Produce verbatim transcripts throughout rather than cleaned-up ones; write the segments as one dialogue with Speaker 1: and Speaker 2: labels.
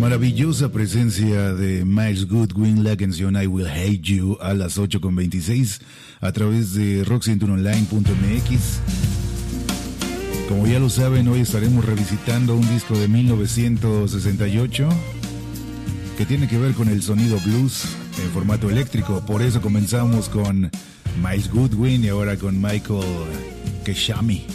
Speaker 1: Maravillosa presencia de Miles Goodwin, la canción I Will Hate You a las ocho con veintiséis a través de rock ciento uno online punto m x. Como ya lo saben, hoy estaremos revisitando un disco de mil novecientos sesenta y ocho que tiene que ver con el sonido blues en formato eléctrico. Por eso comenzamos con Miles Goodwin y ahora con Michael Keshami.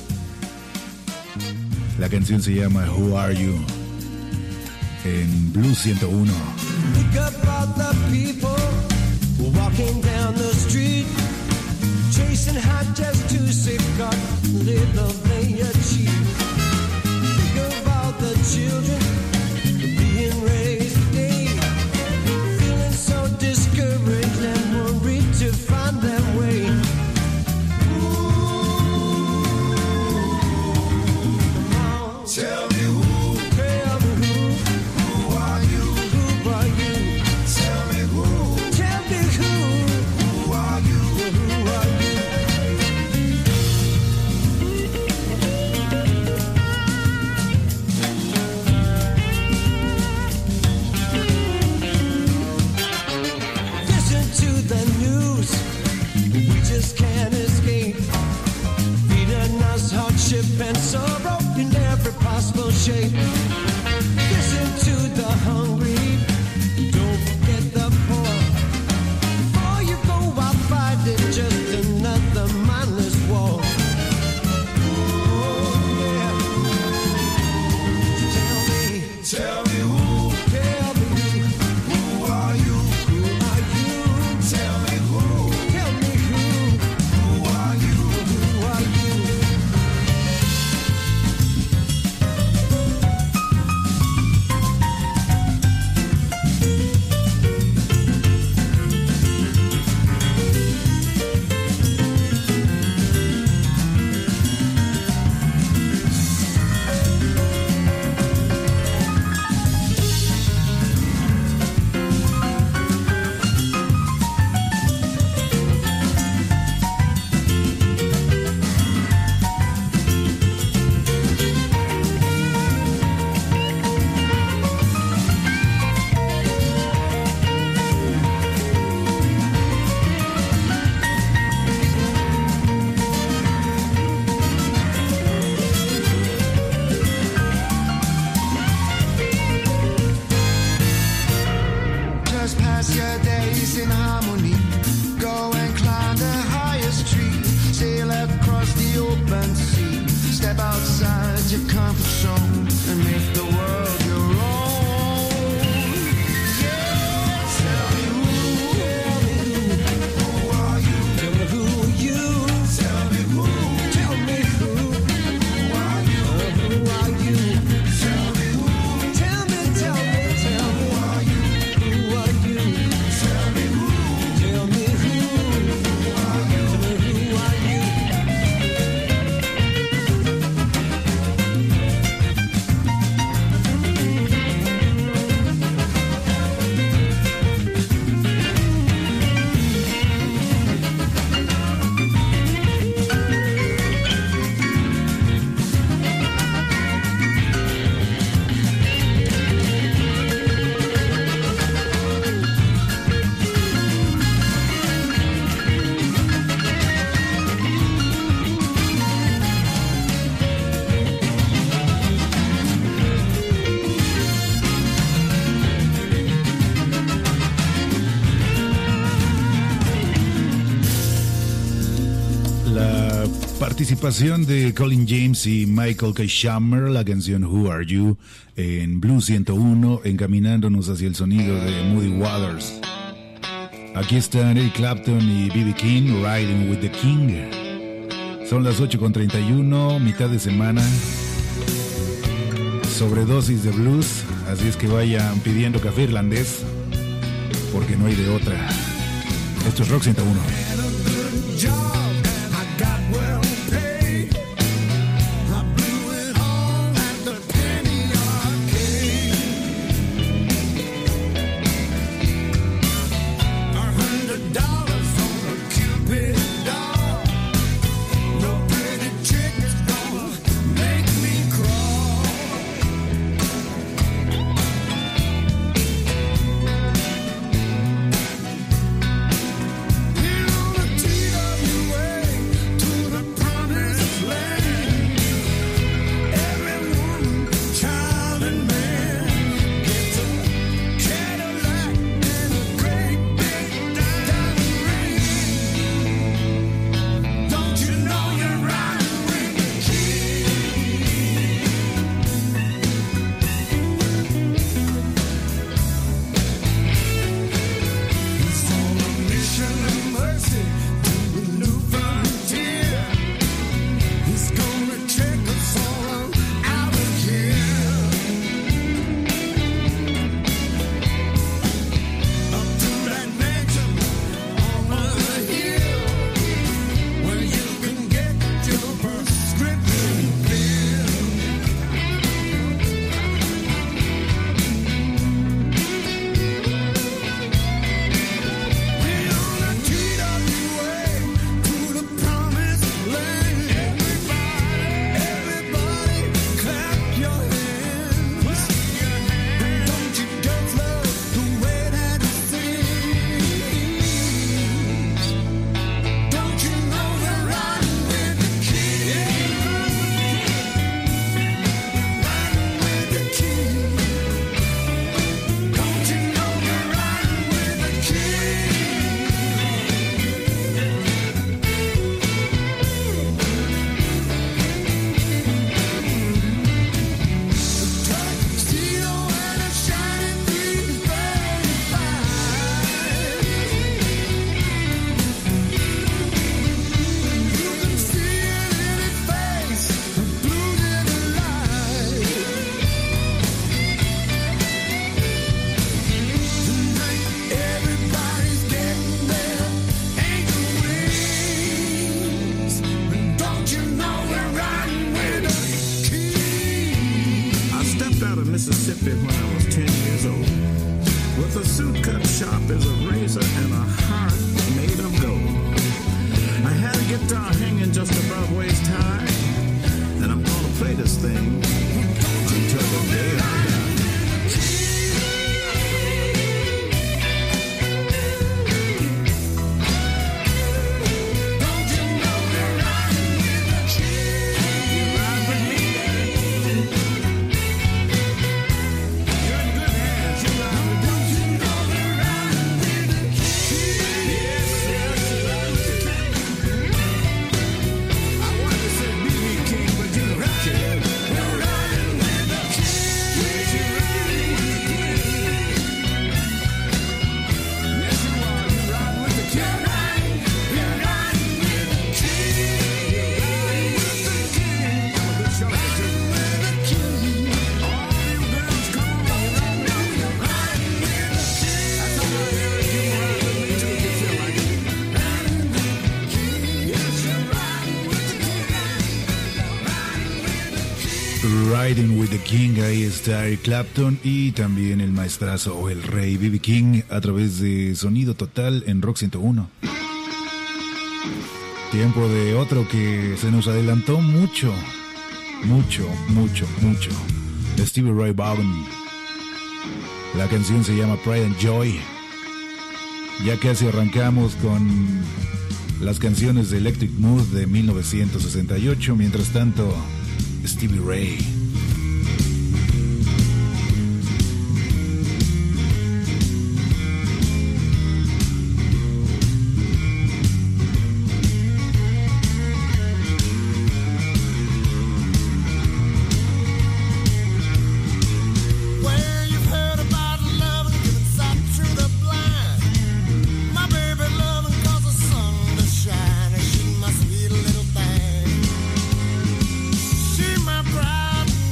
Speaker 1: La canción se llama Who Are You en Blues ciento uno.
Speaker 2: Think about the people walking down the street, chasing high just to safeguard little they achieve. Think about the children being raised today, feeling so discouraged and worried to find their way. Ooh, come on, tell me who. Can't escape, feeding us hardship and sorrow in every possible shape. Listen to the hungry, don't forget the poor. Before you go out fighting just another mindless war. Oh yeah. Tell me, tell me who, tell me who, who are you, who are you? Tell me who, tell me who.
Speaker 1: Participación de Colin James y Michael Keshami, la canción Who Are You en Blues ciento uno, encaminándonos hacia el sonido de Muddy Waters. Aquí están Eric Clapton y B B King, Riding with the King. Son las ocho con treinta y uno, mitad de semana, sobredosis de blues, así es que vayan pidiendo café irlandés, porque no hay de otra. Esto es Rock ciento uno.
Speaker 3: Mississippi when I was ten years old. With a suit cut sharp as a razor and a heart made of gold. I had a guitar hanging just above waist high, and I'm gonna play this thing until the day I die.
Speaker 1: Riding with the King, ahí está Eric Clapton y también el maestrazo o el rey B B King a través de Sonido Total en Rock ciento uno. Tiempo de otro que se nos adelantó mucho, mucho, mucho, mucho. Stevie Ray Vaughan. La canción se llama Pride and Joy. Ya casi arrancamos con las canciones de Electric Mood de mil novecientos sesenta y ocho. Mientras tanto, Stevie Ray.
Speaker 4: Pride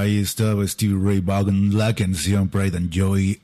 Speaker 1: Ahí estaba Stevie Ray Vaughan, la canción Pride and Joy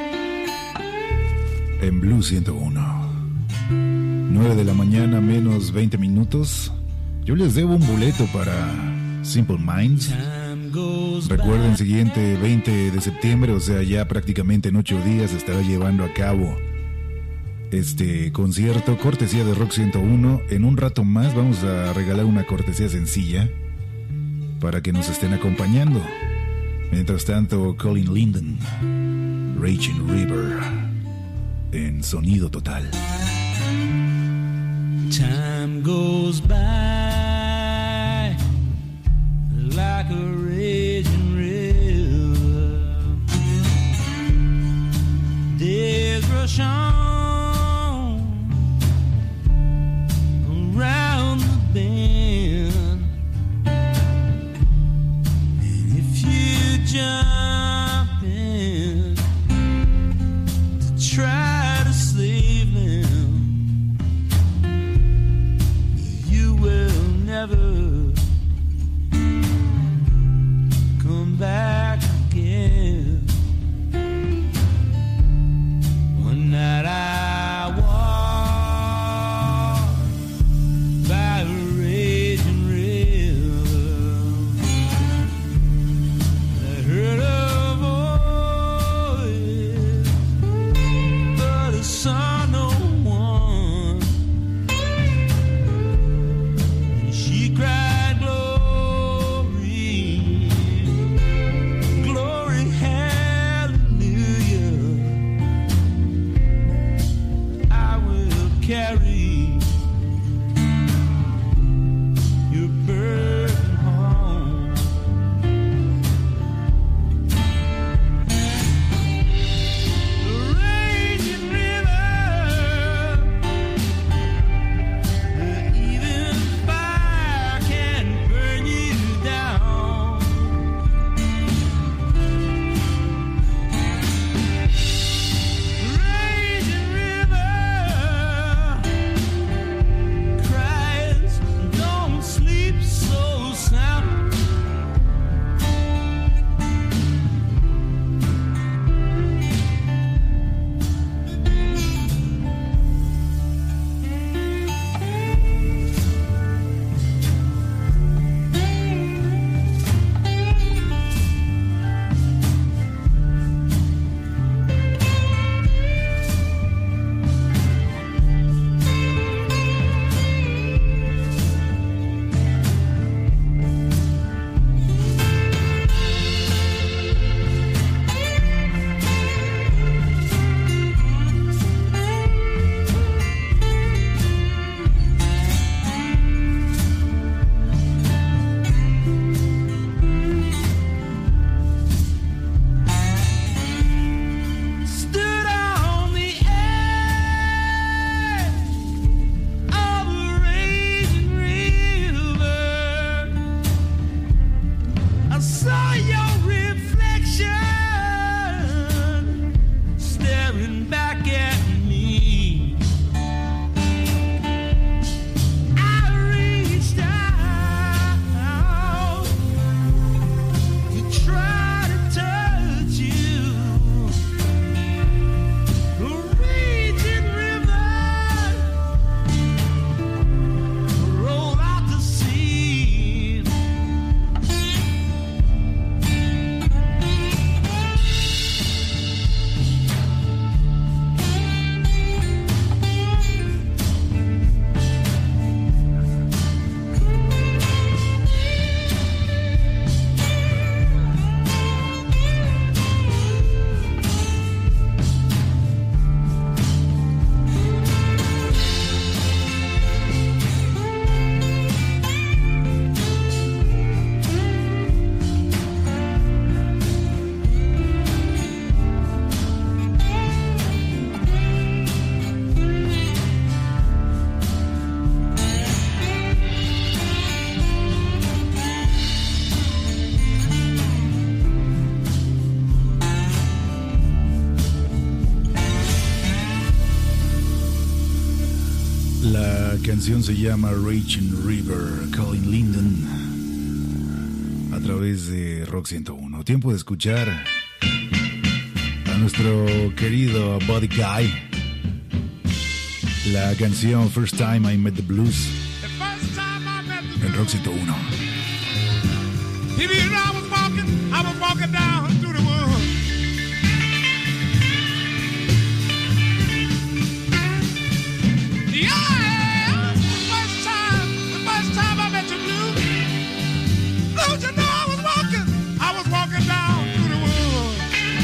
Speaker 1: en Blue ciento uno. nueve de la mañana menos veinte minutos. Yo les debo un boleto para Simple Minds. Recuerden, siguiente veinte de septiembre, o sea, ya prácticamente en ocho días se estará llevando a cabo este concierto, cortesía de Rock ciento uno. En un rato más vamos a regalar una cortesía sencilla para que nos estén acompañando. Mientras tanto, Colin Linden, Raging River, en sonido total.
Speaker 4: Time goes by like a raging river. Days rush on around the bend. And if you jump in to try to save them, you will never come back again. One night I walked by a raging river. I heard a voice, but I saw no one. And she cried, glory, glory, hallelujah. I will carry your burden home. The raging river, even fire can burn you down. Raging river cries, don't sleep so sound. Stood on the edge of a raging river. I saw your reflection staring back at me. I reached out to try to touch you. The raging river rolled out to sea.
Speaker 1: La canción se llama Raging River, Colin Linden. a través de Rock ciento uno. Tiempo de escuchar a nuestro querido Buddy Guy, la canción First Time I Met the Blues en Rock ciento uno.
Speaker 4: I was walking, I was walking down through the woods. Yeah, the first time, the first time I met you, Blue. Don't you know I was walking, I was walking down through the woods.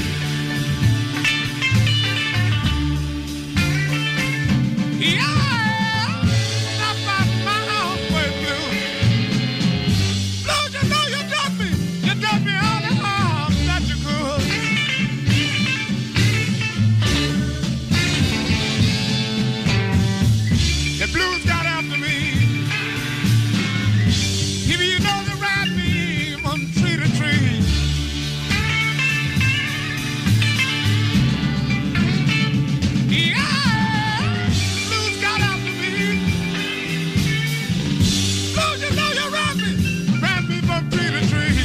Speaker 4: Yeah, I found my own way, Blue. Don't you know you got me, you got me all the harm that you could. The blues got after me. If you know they ride me from tree to tree. Yeah, blues got after me. Blues, you know you ride me, ride me from tree to tree.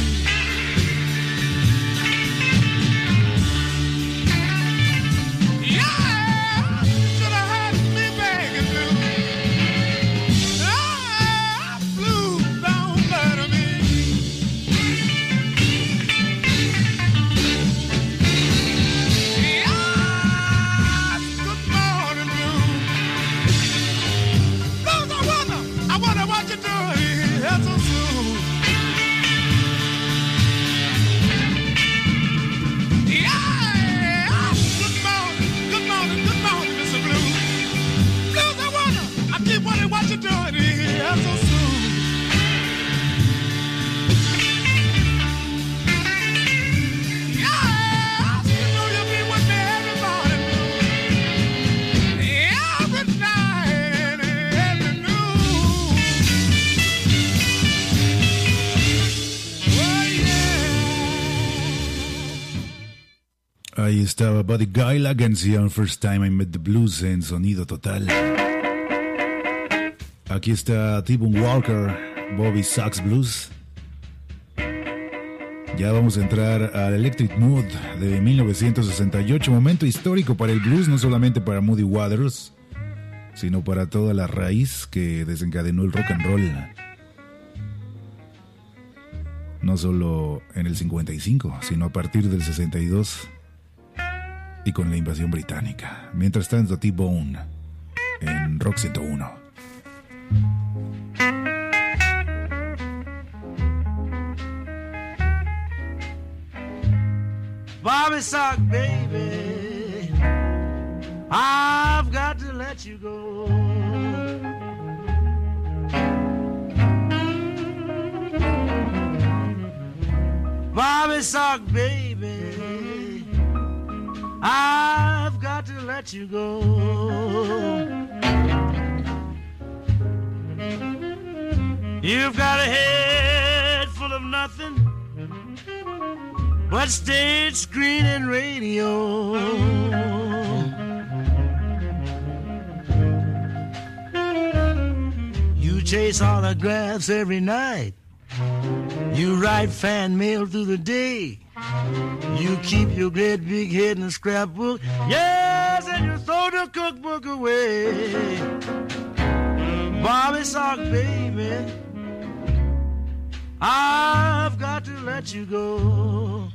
Speaker 4: Yeah, should have had me begging Blue. Ah, Blue, don't murder me. Yeah, good morning, Blue. Blues, I wonder, I wonder what you're doing here so soon. Yeah, good morning, good morning, good morning, Mister Blue. Blues, I wonder, I keep wondering what you're doing here so soon. Yeah, you know you'll be with me every morning, Blue. Every night and every noon. Oh, yeah.
Speaker 1: Ahí estaba Buddy Guy, la canción First Time I Met the Blues en sonido total. Aquí está T-Bone Walker, Bobby Sox Blues. Ya vamos a entrar al Electric Mood de mil novecientos sesenta y ocho, momento histórico para el blues, no solamente para Muddy Waters, sino para toda la raíz que desencadenó el rock and roll. No solo en el cincuenta y cinco, sino a partir del sesenta y dos y con la invasión británica. Mientras tanto, T-Bone en Rock ciento uno.
Speaker 4: Bobby Sock, baby, I've got to let you go. Bobby Sock, baby, I've got to let you go. You've got a head full of nothing but stage, screen, and radio. You chase autographs every night. You write fan mail through the day. You keep your great big head in a scrapbook. Yes, and you throw the cookbook away. Bobby Sock, baby, I've got to let you go.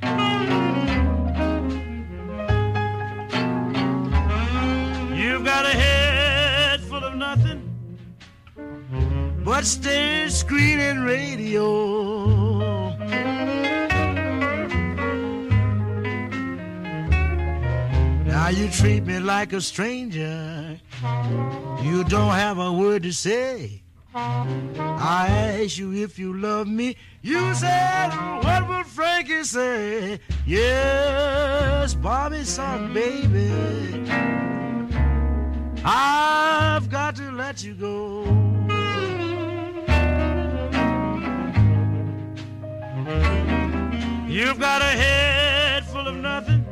Speaker 4: You've got a head full of nothing but stage, screen, and radio. Now you treat me like a stranger. You don't have a word to say. I ask you if you love me. You said, what will Frankie say? Yes, Bobby Sock, baby, I've got to let you go. You've got a head full of nothing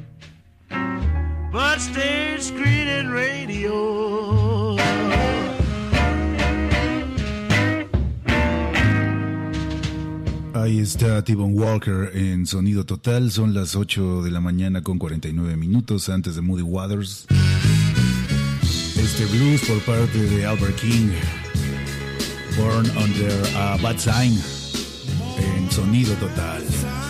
Speaker 4: but stage, screen, and radio.
Speaker 1: Ahí está T-Bone Walker en Sonido Total. Son las ocho de la mañana con cuarenta y nueve minutos antes de Muddy Waters. Este blues por parte de Albert King, Born Under a Bad Sign, en Sonido Total.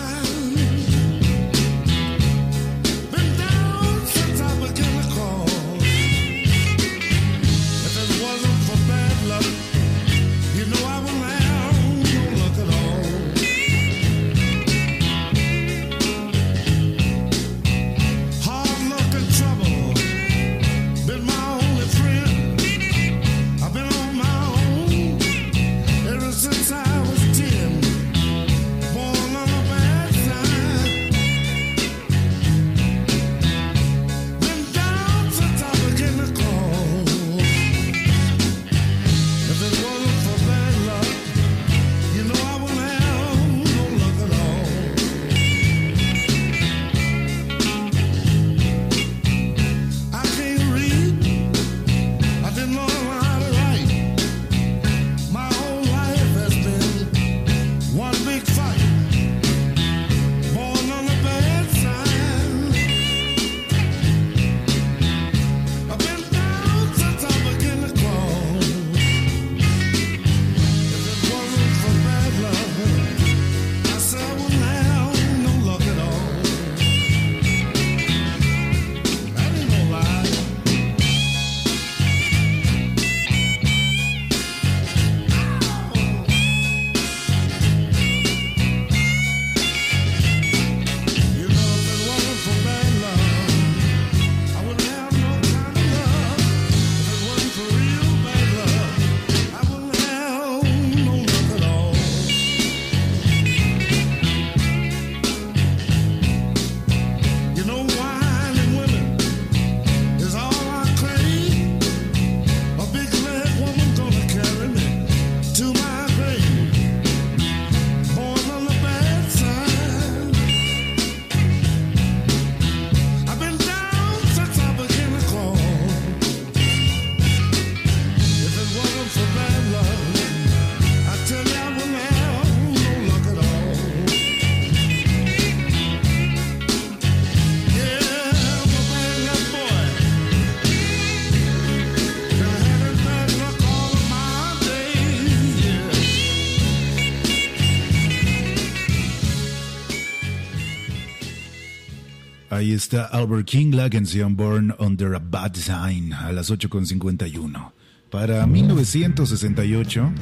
Speaker 1: Ahí está Albert King, la canción Born Under a Bad Sign, a las ocho con cincuenta y uno. Para mil novecientos sesenta y ocho,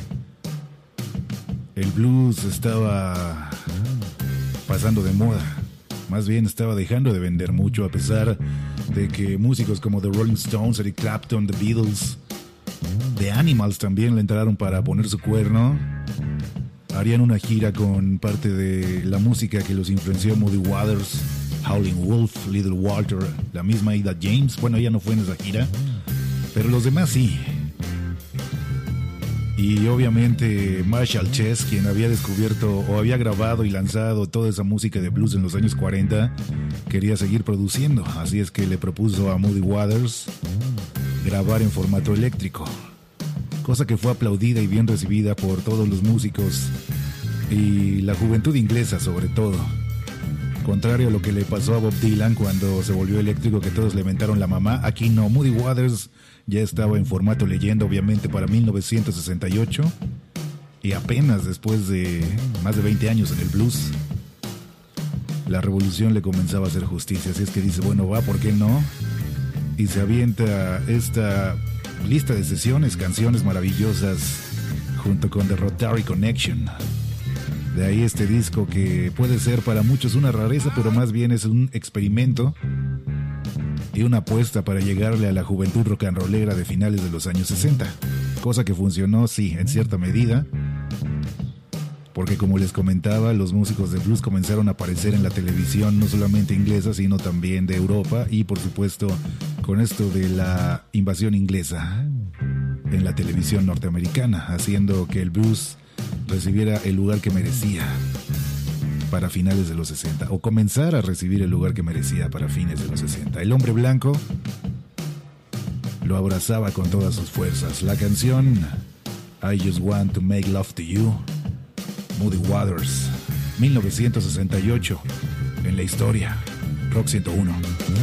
Speaker 1: el blues estaba pasando de moda. Más bien estaba dejando de vender mucho, a pesar de que músicos como The Rolling Stones, Eric Clapton, The Beatles, The Animals también le entraron para poner su cuerno. Harían una gira con parte de la música que los influenció: Muddy Waters, Howlin' Wolf, Little Walter, la misma Ida James. Bueno, ella no fue en esa gira, pero los demás sí. Y obviamente Marshall Chess, quien había descubierto o había grabado y lanzado toda esa música de blues en los años cuarenta, quería seguir produciendo. Así es que le propuso a Muddy Waters grabar en formato eléctrico, cosa que fue aplaudida y bien recibida por todos los músicos y la juventud inglesa sobre todo. Contrario a lo que le pasó a Bob Dylan cuando se volvió eléctrico, que todos le mentaron la mamá, aquí no. Muddy Waters ya estaba en formato leyenda, obviamente, para mil novecientos sesenta y ocho, y apenas después de más de veinte años en el blues, la revolución le comenzaba a hacer justicia. Así es que dice, bueno, va, ¿por qué no? Y se avienta esta lista de sesiones, canciones maravillosas, junto con The Rotary Connection. De ahí este disco que puede ser para muchos una rareza, pero más bien es un experimento y una apuesta para llegarle a la juventud rock and rollera de finales de los años sesenta. Cosa que funcionó, sí, en cierta medida, porque como les comentaba, los músicos de blues comenzaron a aparecer en la televisión, no solamente inglesa, sino también de Europa, y por supuesto con esto de la invasión inglesa en la televisión norteamericana, haciendo que el blues recibiera el lugar que merecía para finales de los sesenta, o comenzar a recibir el lugar que merecía para fines de los sesenta. El hombre blanco lo abrazaba con todas sus fuerzas. La canción I Just Want to Make Love to You, Muddy Waters. mil novecientos sesenta y ocho, en la historia, Rock ciento uno.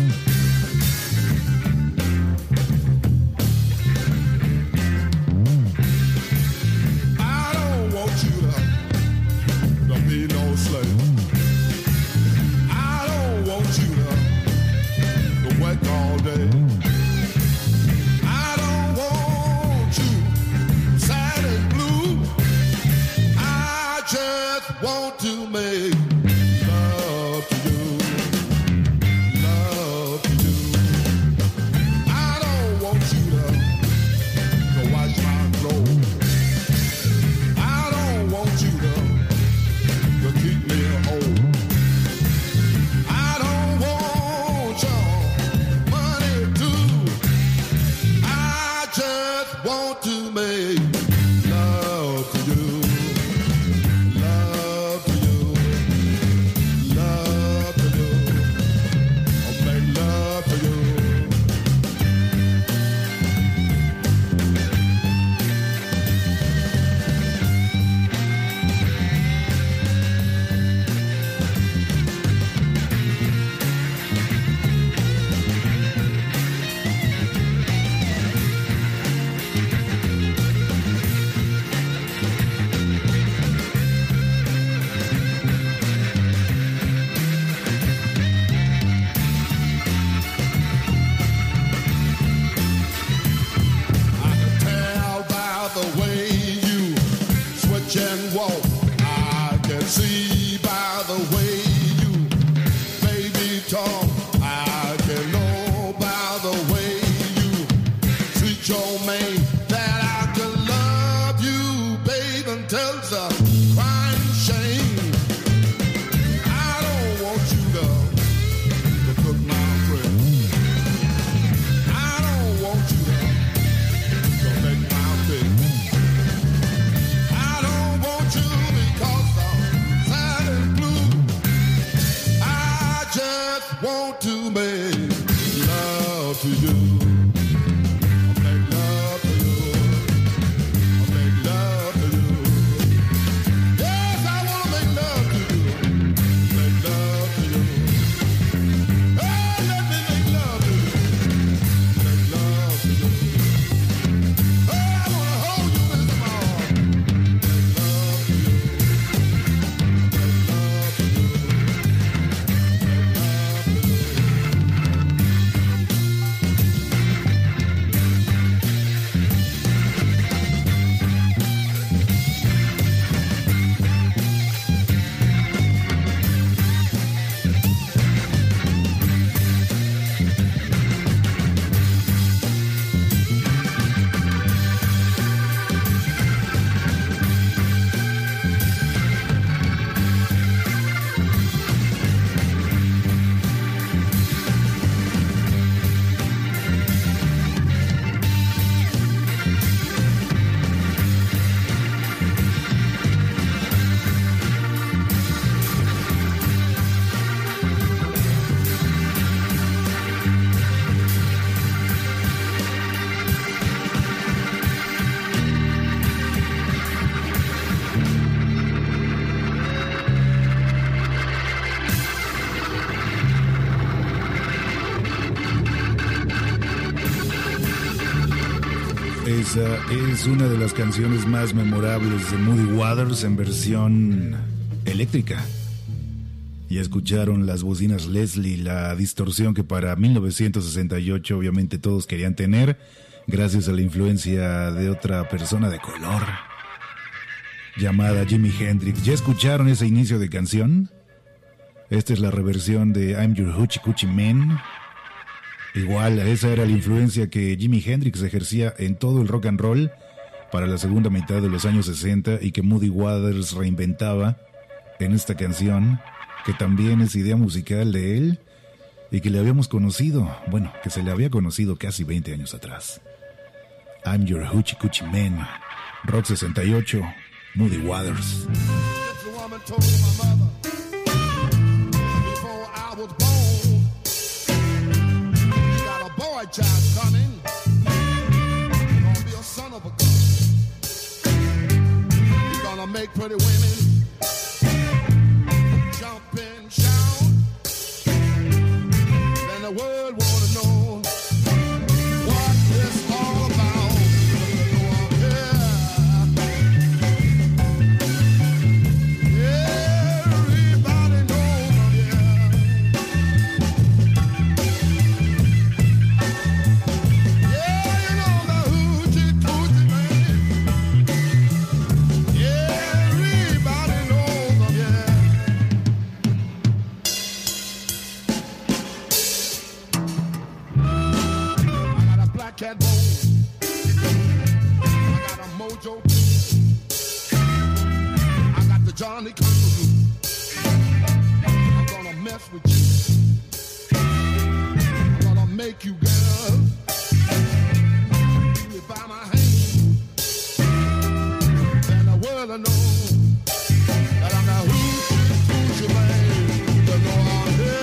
Speaker 5: Want to make love to you, love to you. I don't want you to, to wash my clothes. I don't want you to, to keep me whole. I don't want your money too. I just want to make love to you.
Speaker 1: Esa es una de las canciones más memorables de Muddy Waters en versión eléctrica. Y escucharon las bocinas Leslie, la distorsión que para mil novecientos sesenta y ocho obviamente todos querían tener, gracias a la influencia de otra persona de color llamada Jimi Hendrix. ¿Ya escucharon ese inicio de canción? Esta es la reversión de I'm Your Hoochie Coochie Man. Igual, esa era la influencia que Jimi Hendrix ejercía en todo el rock and roll para la segunda mitad de los años sesenta y que Muddy Waters reinventaba en esta canción, que también es idea musical de él y que le habíamos conocido, bueno, que se le había conocido casi veinte años atrás. I'm Your Hoochie Coochie Man, Rock sesenta y ocho, Muddy Waters.
Speaker 5: Boy child coming, gonna be a son of a gun. He's gonna make pretty women cat bone. I got a mojo. I got the Johnny Carson. I'm gonna mess with you. I'm gonna make you girl. Lead me by my hand. And the world will know that I'm the hoochie coochie man. You know I'm here.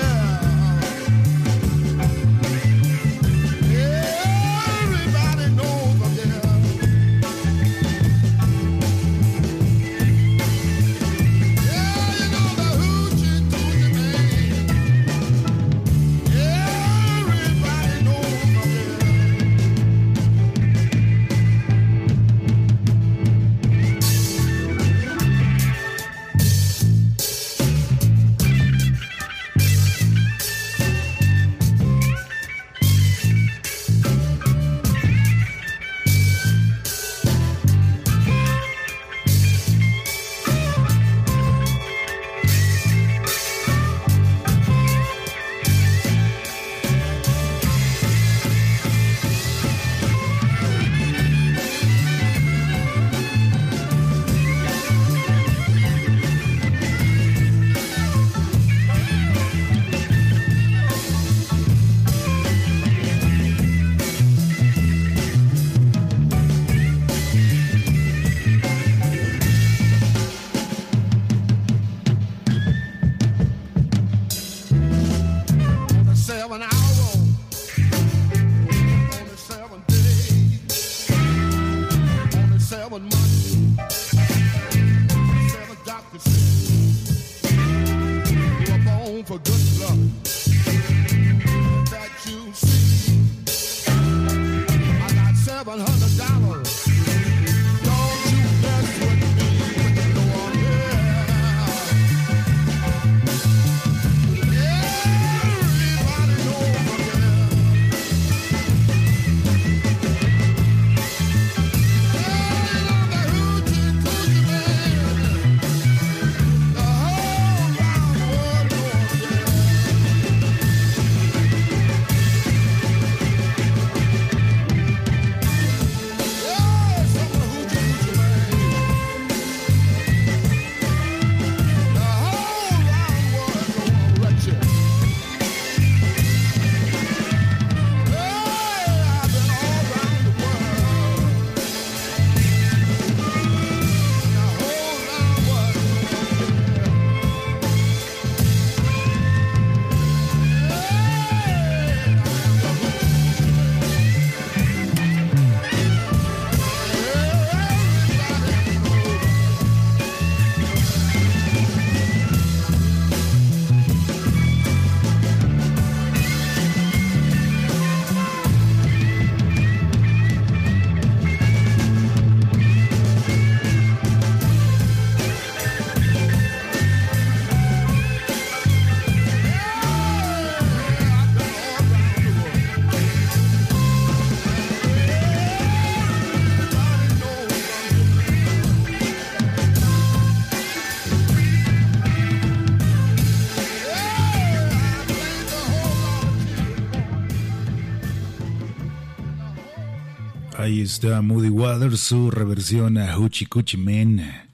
Speaker 1: Ahí está Muddy Waters, su reversión a Hoochie Coochie Man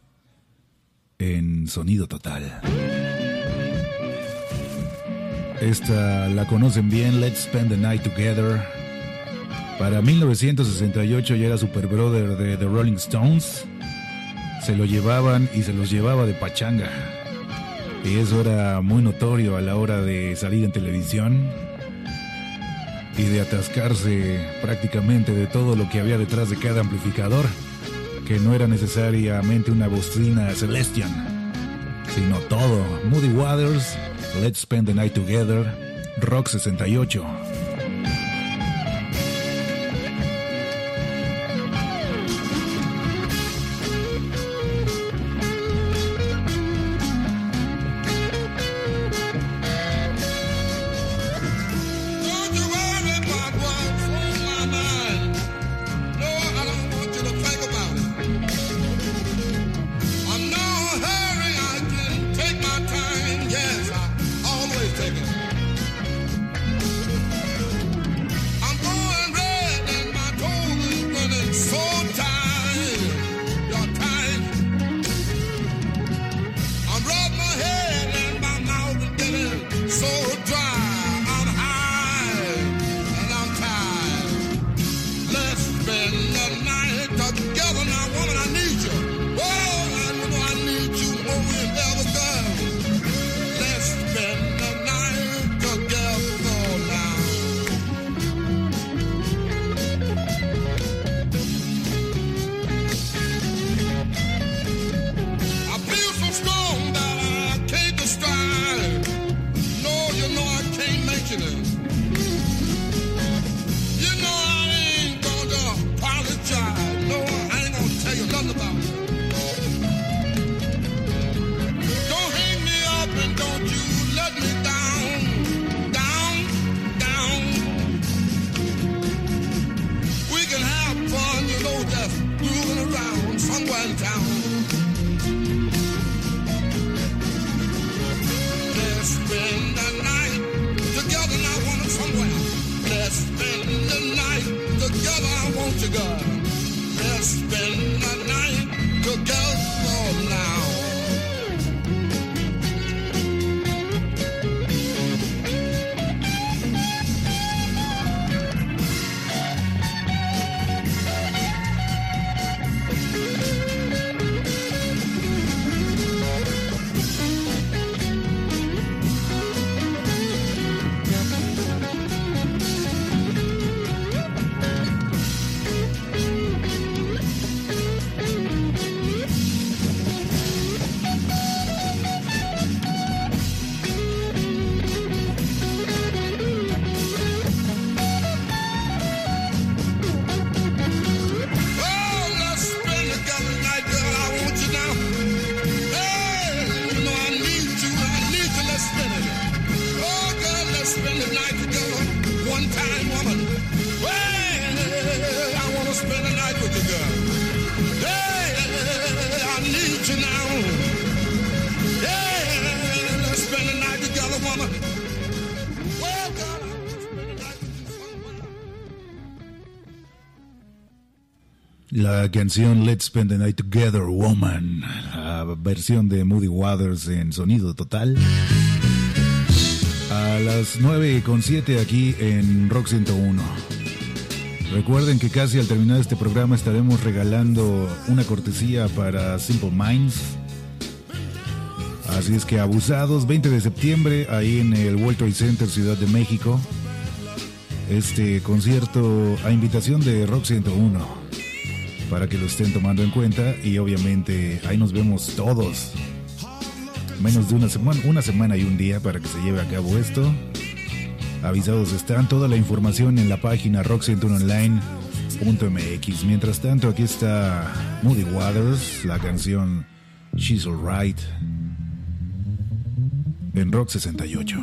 Speaker 1: en sonido total. Esta la conocen bien, Let's Spend the Night Together. Para mil novecientos sesenta y ocho ya era super brother de The Rolling Stones. Se lo llevaban y se los llevaba de pachanga. Y eso era muy notorio a la hora de salir en televisión y de atascarse prácticamente de todo lo que había detrás de cada amplificador, que no era necesariamente una bocina Celestion, sino todo. Muddy Waters, Let's Spend the Night Together, Rock sesenta y ocho.
Speaker 5: Yes, I always take it. together, I want you, girl. Let's spend the night together now.
Speaker 1: La canción Let's Spend the Night Together, Woman, la versión de Muddy Waters en sonido total. A las nueve con siete aquí en Rock ciento uno. Recuerden que casi al terminar este programa estaremos regalando una cortesía para Simple Minds. Así es que abusados, veinte de septiembre, ahí en el World Trade Center, Ciudad de México. Este concierto a invitación de Rock ciento uno. Para que lo estén tomando en cuenta y obviamente ahí nos vemos todos. Menos de una semana, una semana y un día para que se lleve a cabo esto. Avisados están, toda la información en la página rock ciento uno online punto m x. Mientras tanto, aquí está Muddy Waters, la canción She's Alright en Rock sesenta y ocho.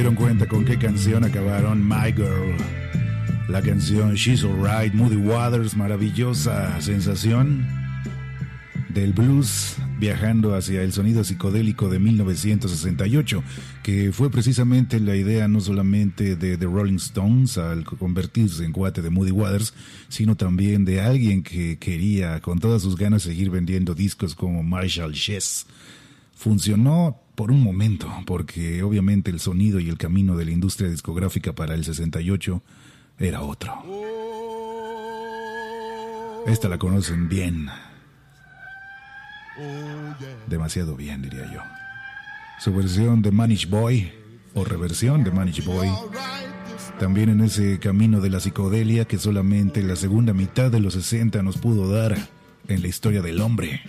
Speaker 1: dieron cuenta con qué canción acabaron? My Girl. La canción She's Alright, Muddy Waters, maravillosa sensación del blues viajando hacia el sonido psicodélico de mil novecientos sesenta y ocho, que fue precisamente la idea no solamente de The Rolling Stones al convertirse en cuate de Muddy Waters, sino también de alguien que quería con todas sus ganas seguir vendiendo discos como Marshall Chess. Funcionó por un momento, porque obviamente el sonido y el camino de la industria discográfica para el sesenta y ocho era otro. Esta la conocen bien. Demasiado bien, diría yo. Su versión de Manish Boy, o reversión de Manish Boy, también en ese camino de la psicodelia que solamente la segunda mitad de los sesenta nos pudo dar en la historia del hombre.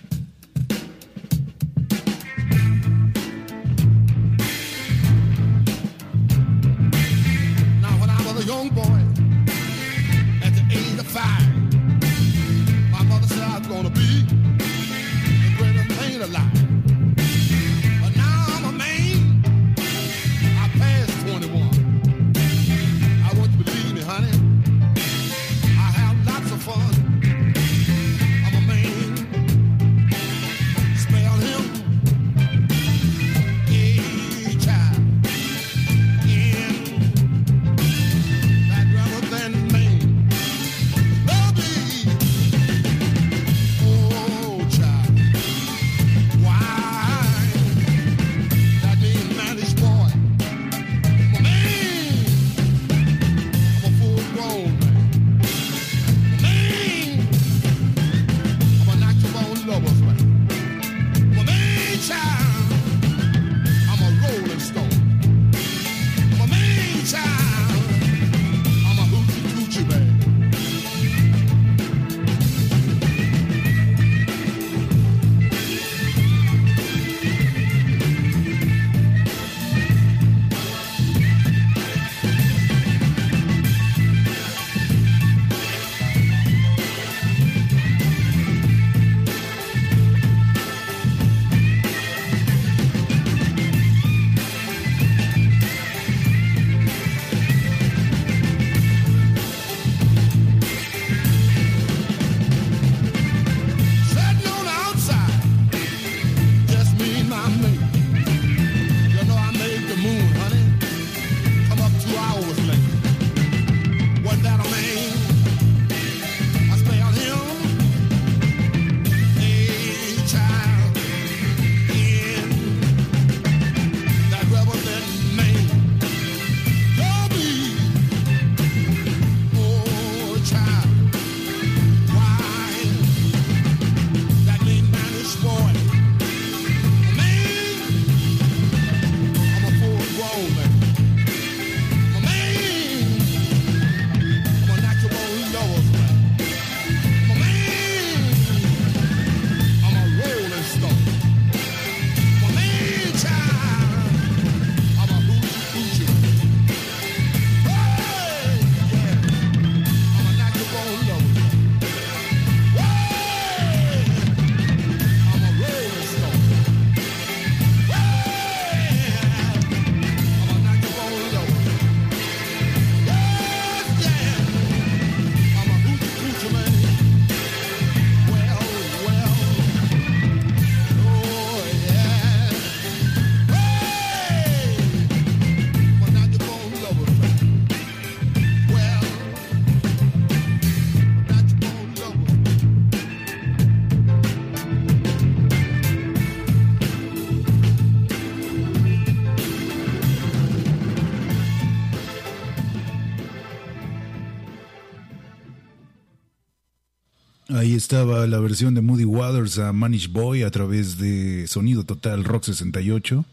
Speaker 1: Ahí estaba la versión de Muddy Waters a Manish Boy a través de Sonido Total Rock sesenta y ocho.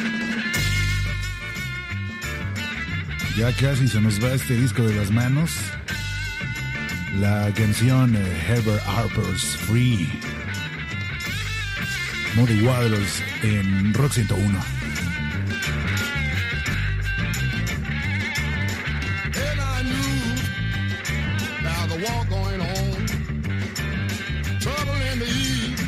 Speaker 1: Ya casi se nos va este disco de las manos. La canción eh, Herbert Harper's Free. Muddy Waters en Rock ciento uno.
Speaker 5: And I knew now the war going on, trouble in the east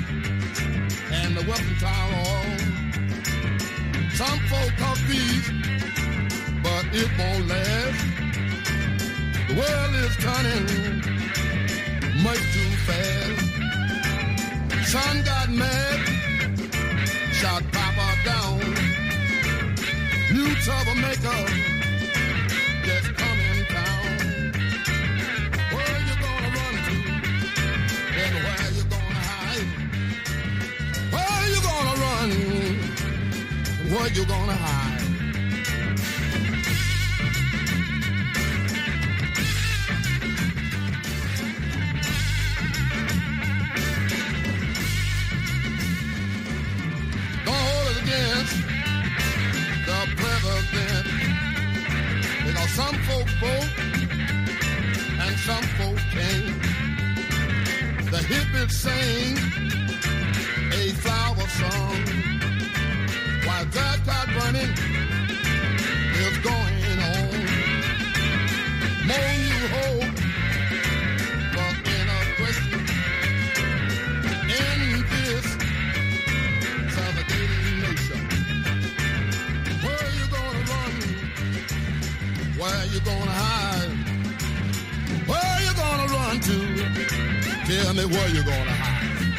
Speaker 5: and the weapon tower on. Some folk talk peace, it won't last. The world is turning much too fast. Son got mad, shot Papa down. New troublemaker just come in town. Where you gonna run to? And where you gonna hide? Where you gonna run? Where you gonna hide? Some folk vote and some folk can't. The hippies sing a flower song while that clock running is going on. More you hope for in a question in this suffocating nation. Where you gonna run? Where you gonna hide? Where you gonna run to? Tell me where you gonna hide.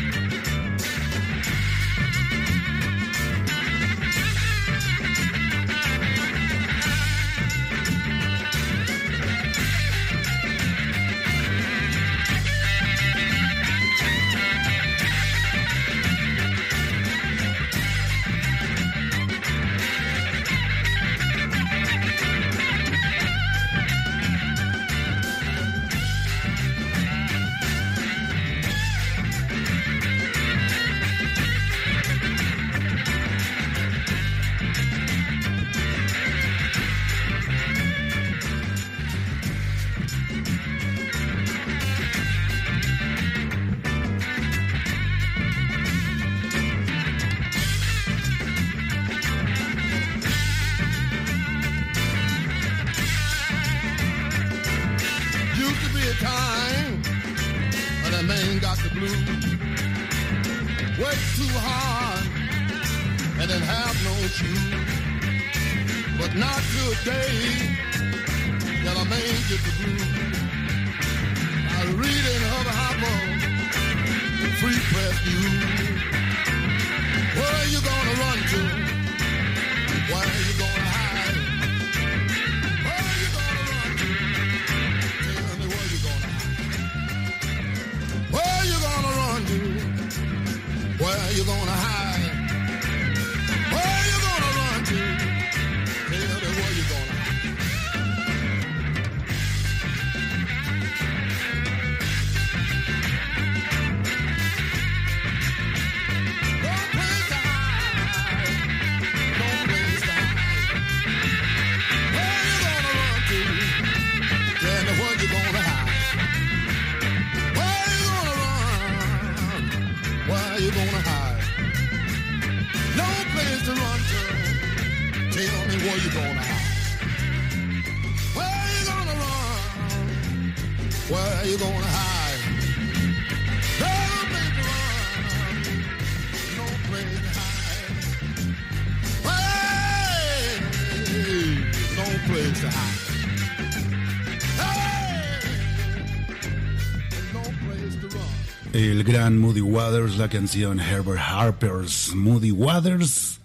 Speaker 1: El gran Muddy Waters, la canción Herbert Harper's Muddy Waters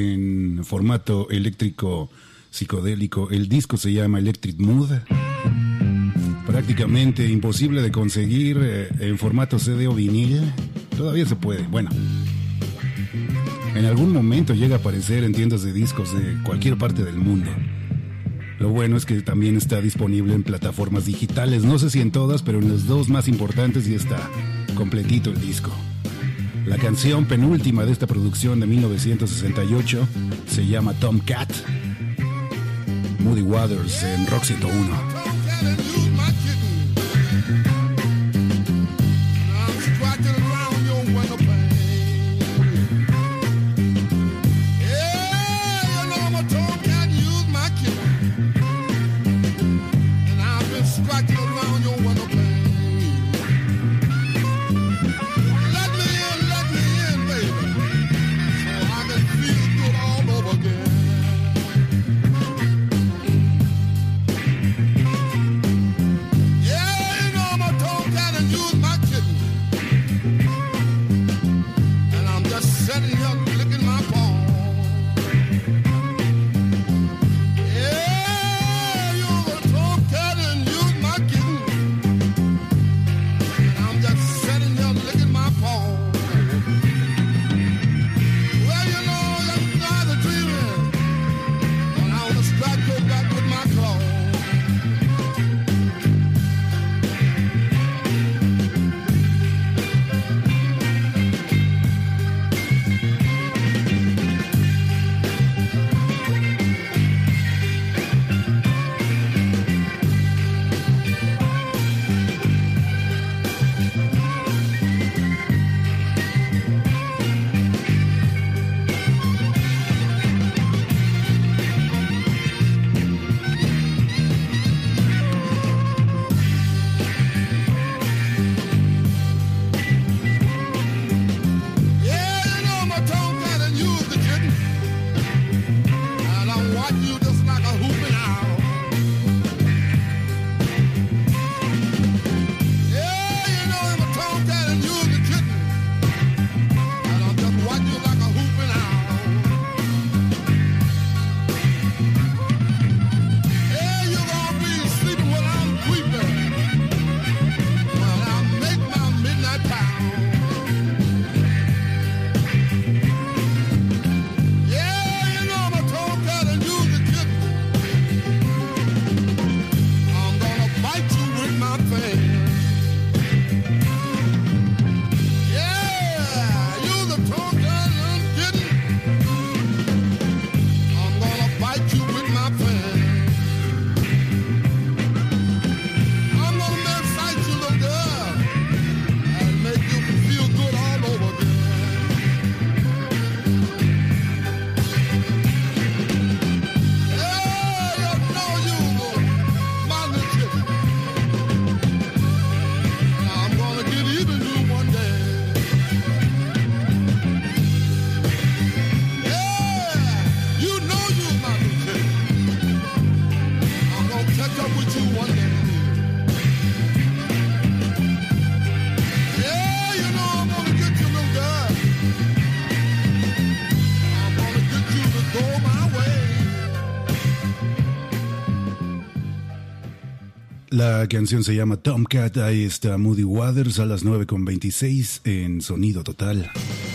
Speaker 1: en formato eléctrico psicodélico. El disco se llama Electric Mood. Prácticamente imposible de conseguir eh, en formato C D o vinil. Todavía se puede. Bueno, en algún momento llega a aparecer en tiendas de discos de cualquier parte del mundo. Lo bueno es que también está disponible en plataformas digitales. No sé si en todas, pero en las dos más importantes ya está completito el disco. La canción penúltima de esta producción de mil novecientos sesenta y ocho se llama Tomcat. Muddy Waters en Rock ciento uno. La canción se llama Tomcat, ahí está Muddy Waters a las nueve con veintiséis en Sonido Total.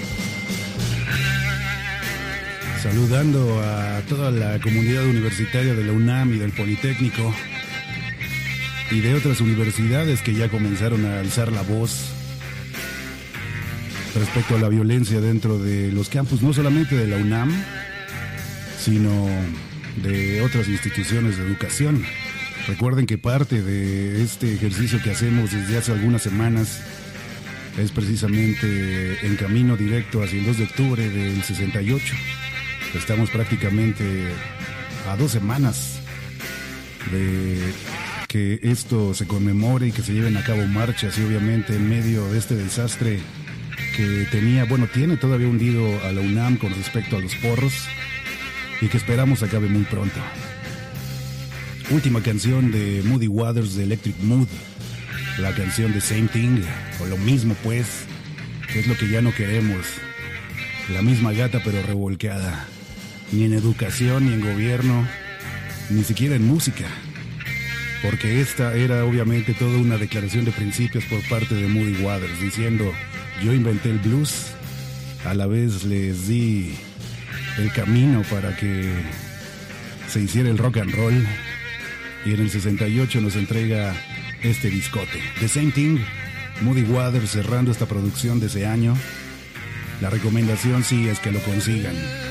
Speaker 1: Saludando a toda la comunidad universitaria de la UNAM y del Politécnico y de otras universidades que ya comenzaron a alzar la voz respecto a la violencia dentro de los campus, no solamente de la UNAM, sino de otras instituciones de educación. Recuerden que parte de este ejercicio que hacemos desde hace algunas semanas es precisamente en camino directo hacia el dos de octubre del sesenta y ocho. Estamos prácticamente a dos semanas de que esto se conmemore y que se lleven a cabo marchas, y obviamente en medio de este desastre que tenía, bueno, tiene todavía hundido a la UNAM con respecto a los porros y que esperamos acabe muy pronto. Última canción de Muddy Waters de Electric Mood, la canción de Same Thing, o lo mismo pues, que es lo que ya no queremos, la misma gata pero revolcada, ni en educación, ni en gobierno, ni siquiera en música, porque esta era obviamente toda una declaración de principios por parte de Muddy Waters, diciendo, yo inventé el blues, a la vez les di el camino para que se hiciera el rock and roll, y en el sesenta y ocho nos entrega este discote. The Same Thing, Muddy Waters cerrando esta producción de ese año. La recomendación sí es que lo consigan.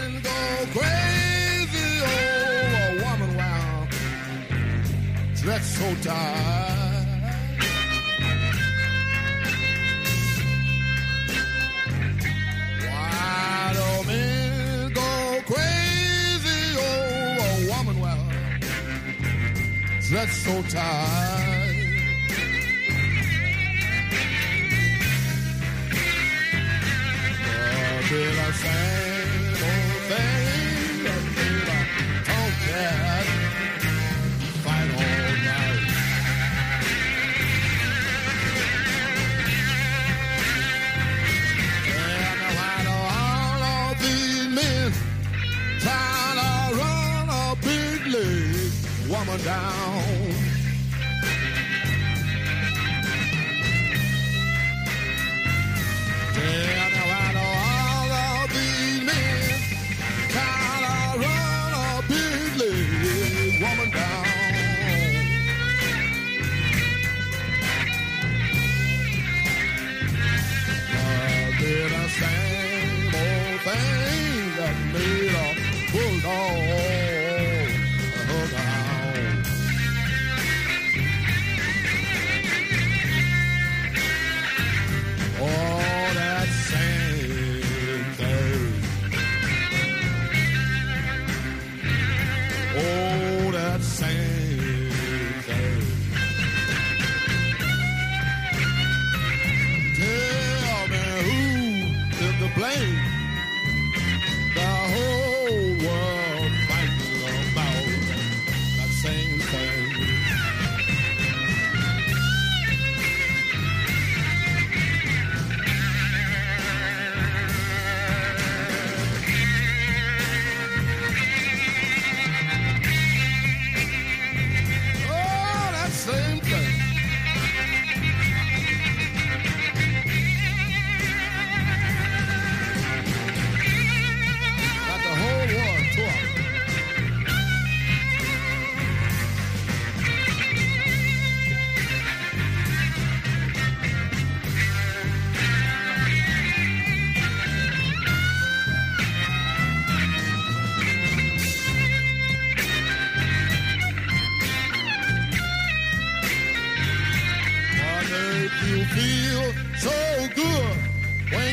Speaker 5: That's so tight. But did I same old thing that did I tomcat fight all night? And I know all of these men trying to run a big leg woman down. Yeah, now I know all of these men trying to run a big leg woman down. But did I same old thing that made a bulldog hug out?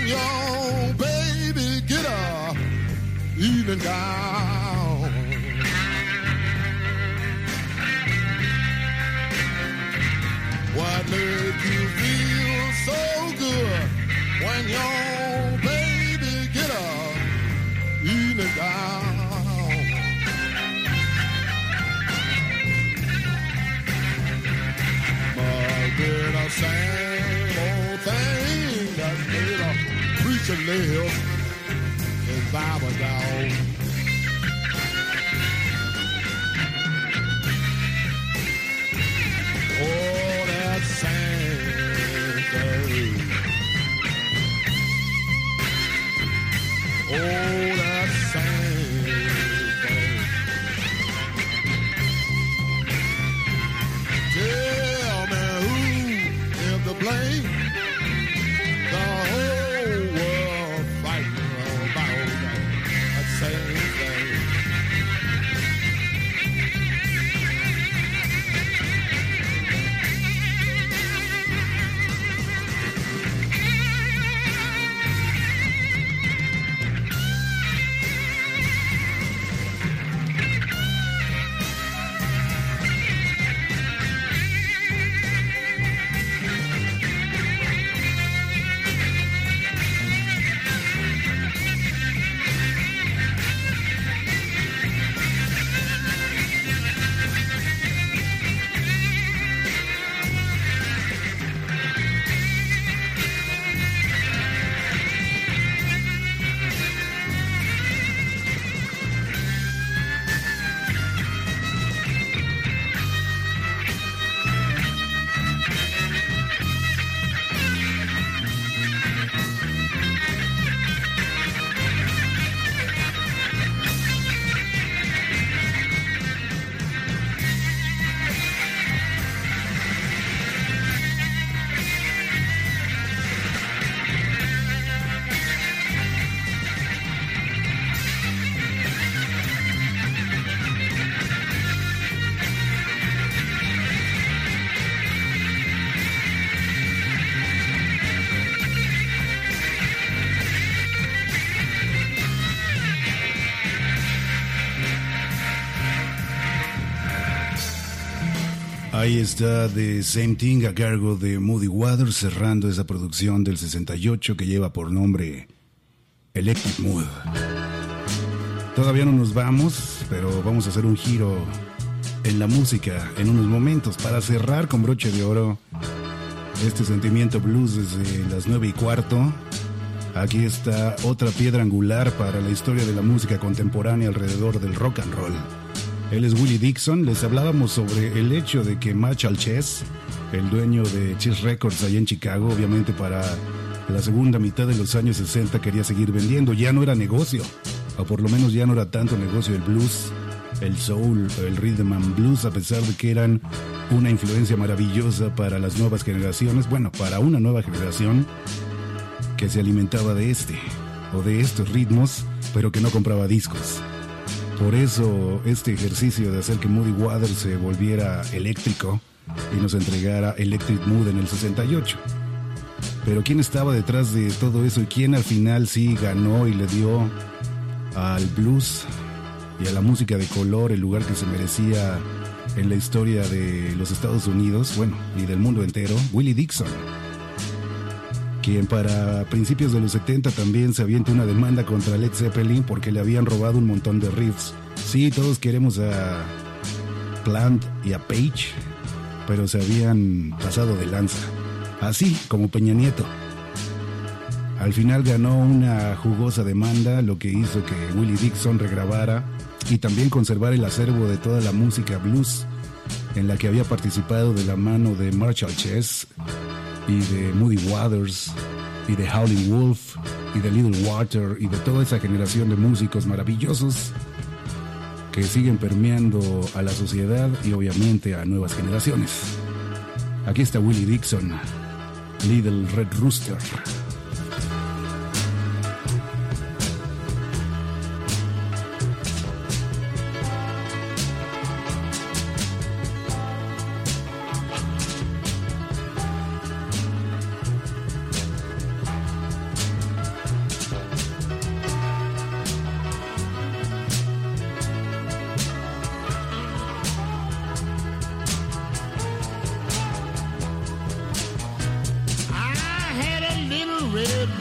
Speaker 5: when your baby get a evening gown. What make you feel so good when your baby get a evening gown? But did the same old thing that made a preacher live his Bible down. Oh, that same thing. Oh, that same thing. Tell me who is to blame? The whole world fighting about that same thing.
Speaker 1: Ahí está The Same Thing a cargo de Muddy Waters, cerrando esa producción del sesenta y ocho que lleva por nombre Electric Mood. Todavía no nos vamos, pero vamos a hacer un giro en la música en unos momentos para cerrar con broche de oro este sentimiento blues desde las nueve y cuarto. Aquí está otra piedra angular para la historia de la música contemporánea alrededor del rock and roll. Él es Willie Dixon. Les hablábamos sobre el hecho de que Marshall Chess, el dueño de Chess Records allá en Chicago, obviamente para la segunda mitad de los años sesenta quería seguir vendiendo. Ya no era negocio, o por lo menos ya no era tanto negocio el blues, el soul, el rhythm and blues, a pesar de que eran una influencia maravillosa para las nuevas generaciones. Bueno, para una nueva generación que se alimentaba de este o de estos ritmos, pero que no compraba discos. Por eso este ejercicio de hacer que Muddy Waters se volviera eléctrico y nos entregara Electric Mood en el sesenta y ocho. Pero ¿quién estaba detrás de todo eso y quién al final sí ganó y le dio al blues y a la música de color el lugar que se merecía en la historia de los Estados Unidos, bueno, y del mundo entero? Willie Dixon, quien para principios de los setenta también se avienta una demanda contra Led Zeppelin porque le habían robado un montón de riffs. Sí, todos queremos a Plant y a Page, pero se habían pasado de lanza, así como Peña Nieto. Al final ganó una jugosa demanda, lo que hizo que Willie Dixon regrabara y también conservar el acervo de toda la música blues en la que había participado de la mano de Marshall Chess y de Muddy Waters y de Howlin' Wolf y de Little Walter y de toda esa generación de músicos maravillosos que siguen permeando a la sociedad y obviamente a nuevas generaciones. Aquí está Willie Dixon, Little Red Rooster.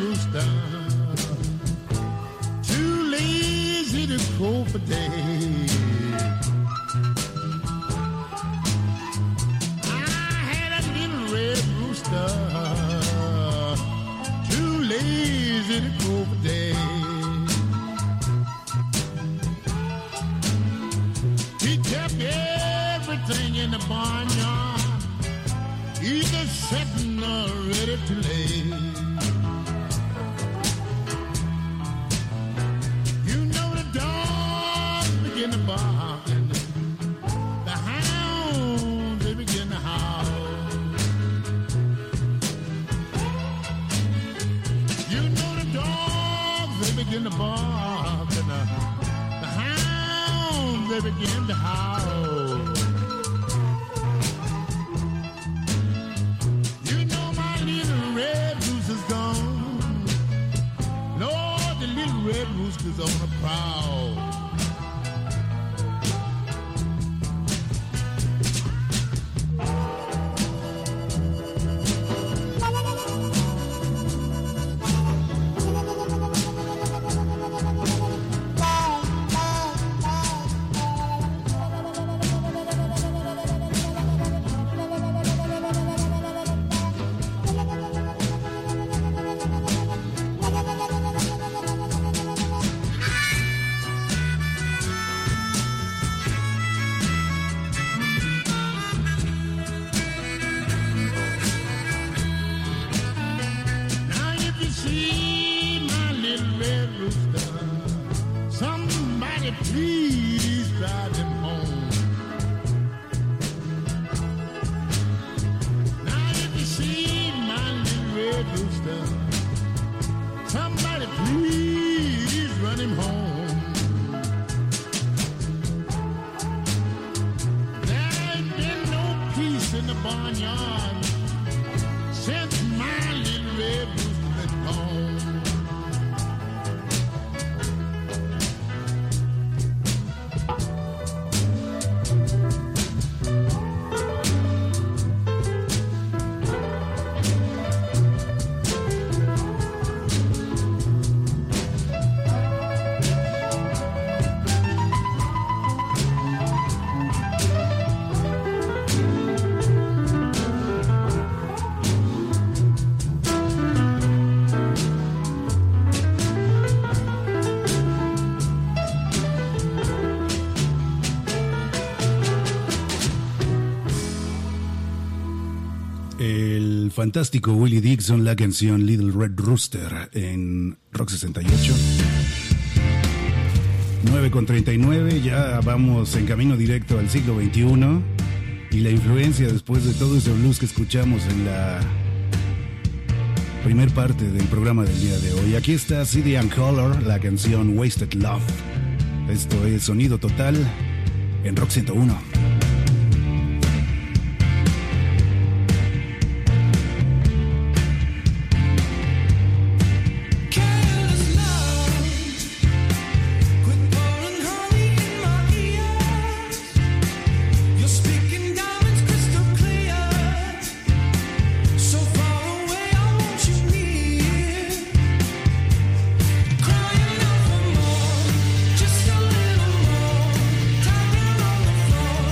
Speaker 3: rooster, too lazy to crow for days. I had a little red rooster, too lazy to crow for days. He kept everything in the barnyard, either setting or ready to lay. You know the dogs begin to bark and the hounds, they begin to howl. You know the dogs, they begin to bark and the, the hounds, they begin to howl. Red rooster's on the prowl. Please drive him home. Now if you see my little red rooster, somebody please run him home. There ain't been no peace in the barnyard since my little red rooster been gone.
Speaker 1: Fantástico Willie Dixon, la canción Little Red Rooster en Rock sesenta y ocho. nueve con treinta y nueve, ya vamos en camino directo al siglo veintiuno y la influencia después de todo ese blues que escuchamos en la primer parte del programa del día de hoy. Aquí está C D and Color, la canción Wasted Love. Esto es Sonido Total en Rock ciento uno.
Speaker 6: Just a little more, time on the floor.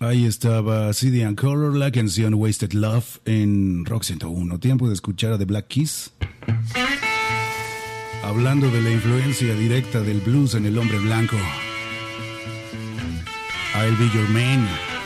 Speaker 1: Ahí estaba C D and Color, la canción Wasted Love en Rock ciento uno. Tiempo de escuchar a The Black Keys. Hablando de la influencia directa del blues en el hombre blanco. I'll Be Your Man.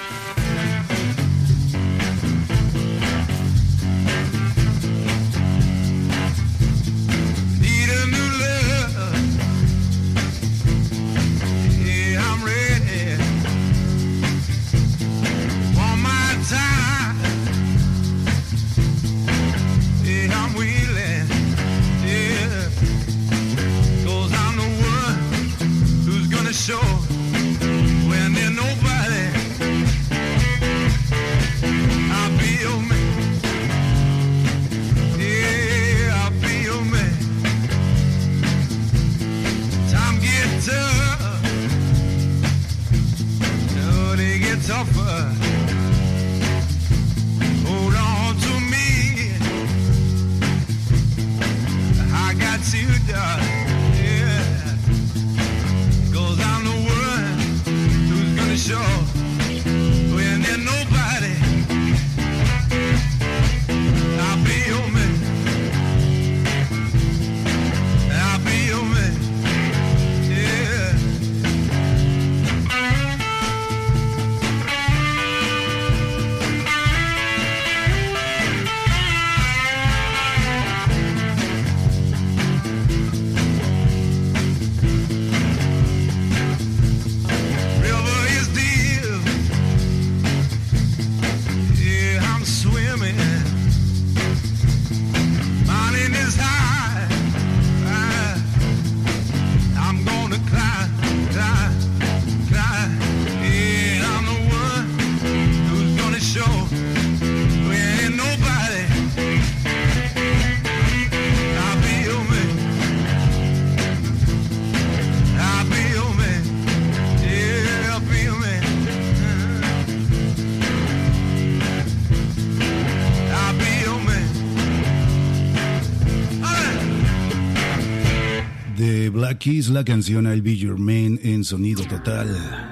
Speaker 1: Black Keys, la canción I'll Be Your Man en sonido total.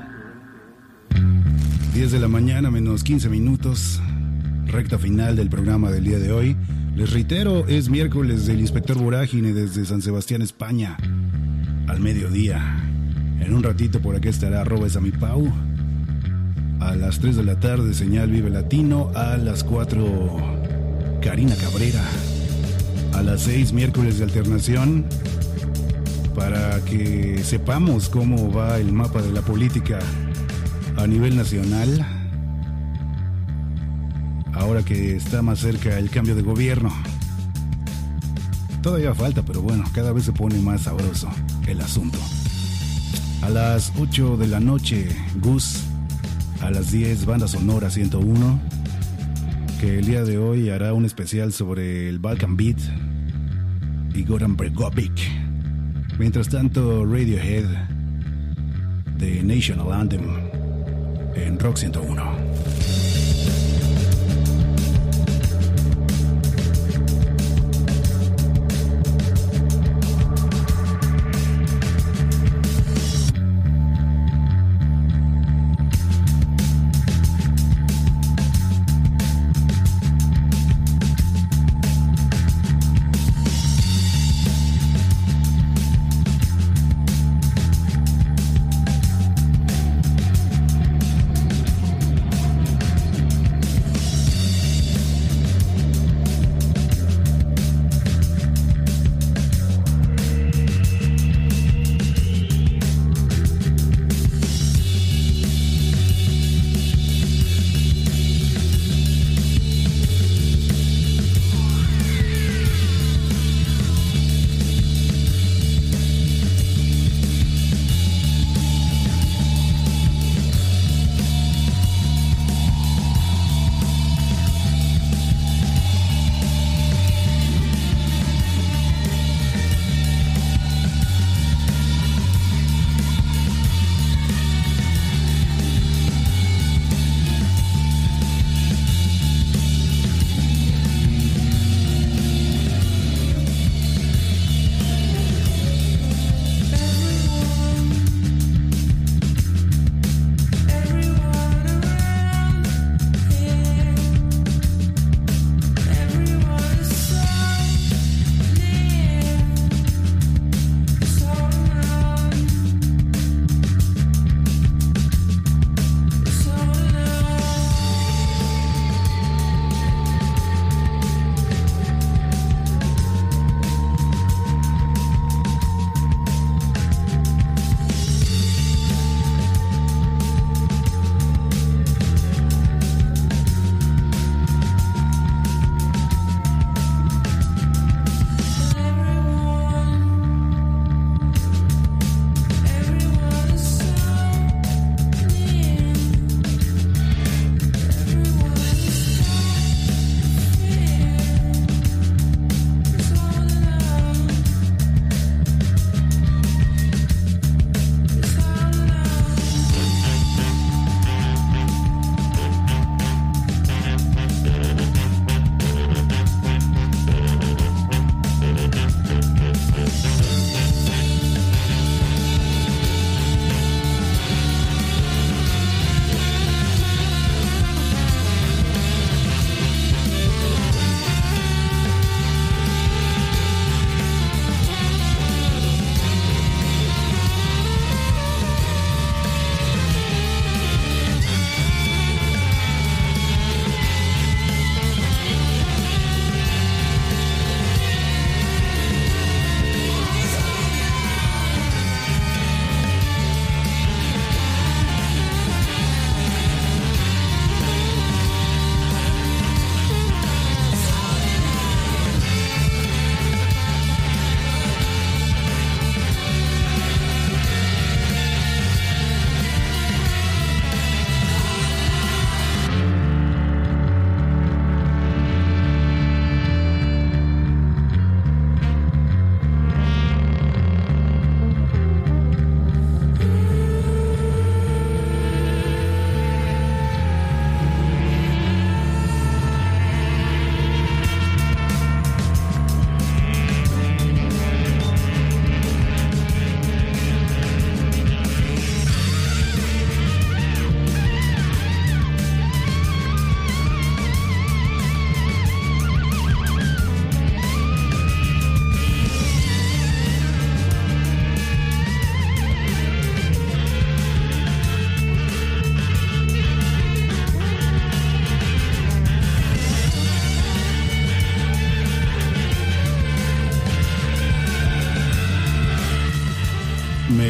Speaker 1: diez de la mañana menos quince minutos, recta final del programa del día de hoy. Les reitero, es miércoles del Inspector Vorágine desde San Sebastián, España, al mediodía. En un ratito por aquí estará arroba esa mi Pau. A las tres de la tarde, señal Vive Latino. A las cuatro, Karina Cabrera. A las seis, miércoles de alternación, para que sepamos cómo va el mapa de la política a nivel nacional, ahora que está más cerca el cambio de gobierno. Todavía falta, pero bueno, cada vez se pone más sabroso el asunto. A las ocho de la noche, Gus. A las diez, Banda Sonora ciento uno, que el día de hoy hará un especial sobre el Balkan Beat y Goran Bregovic. Mientras tanto, Radiohead, The National Anthem, en Rock ciento uno.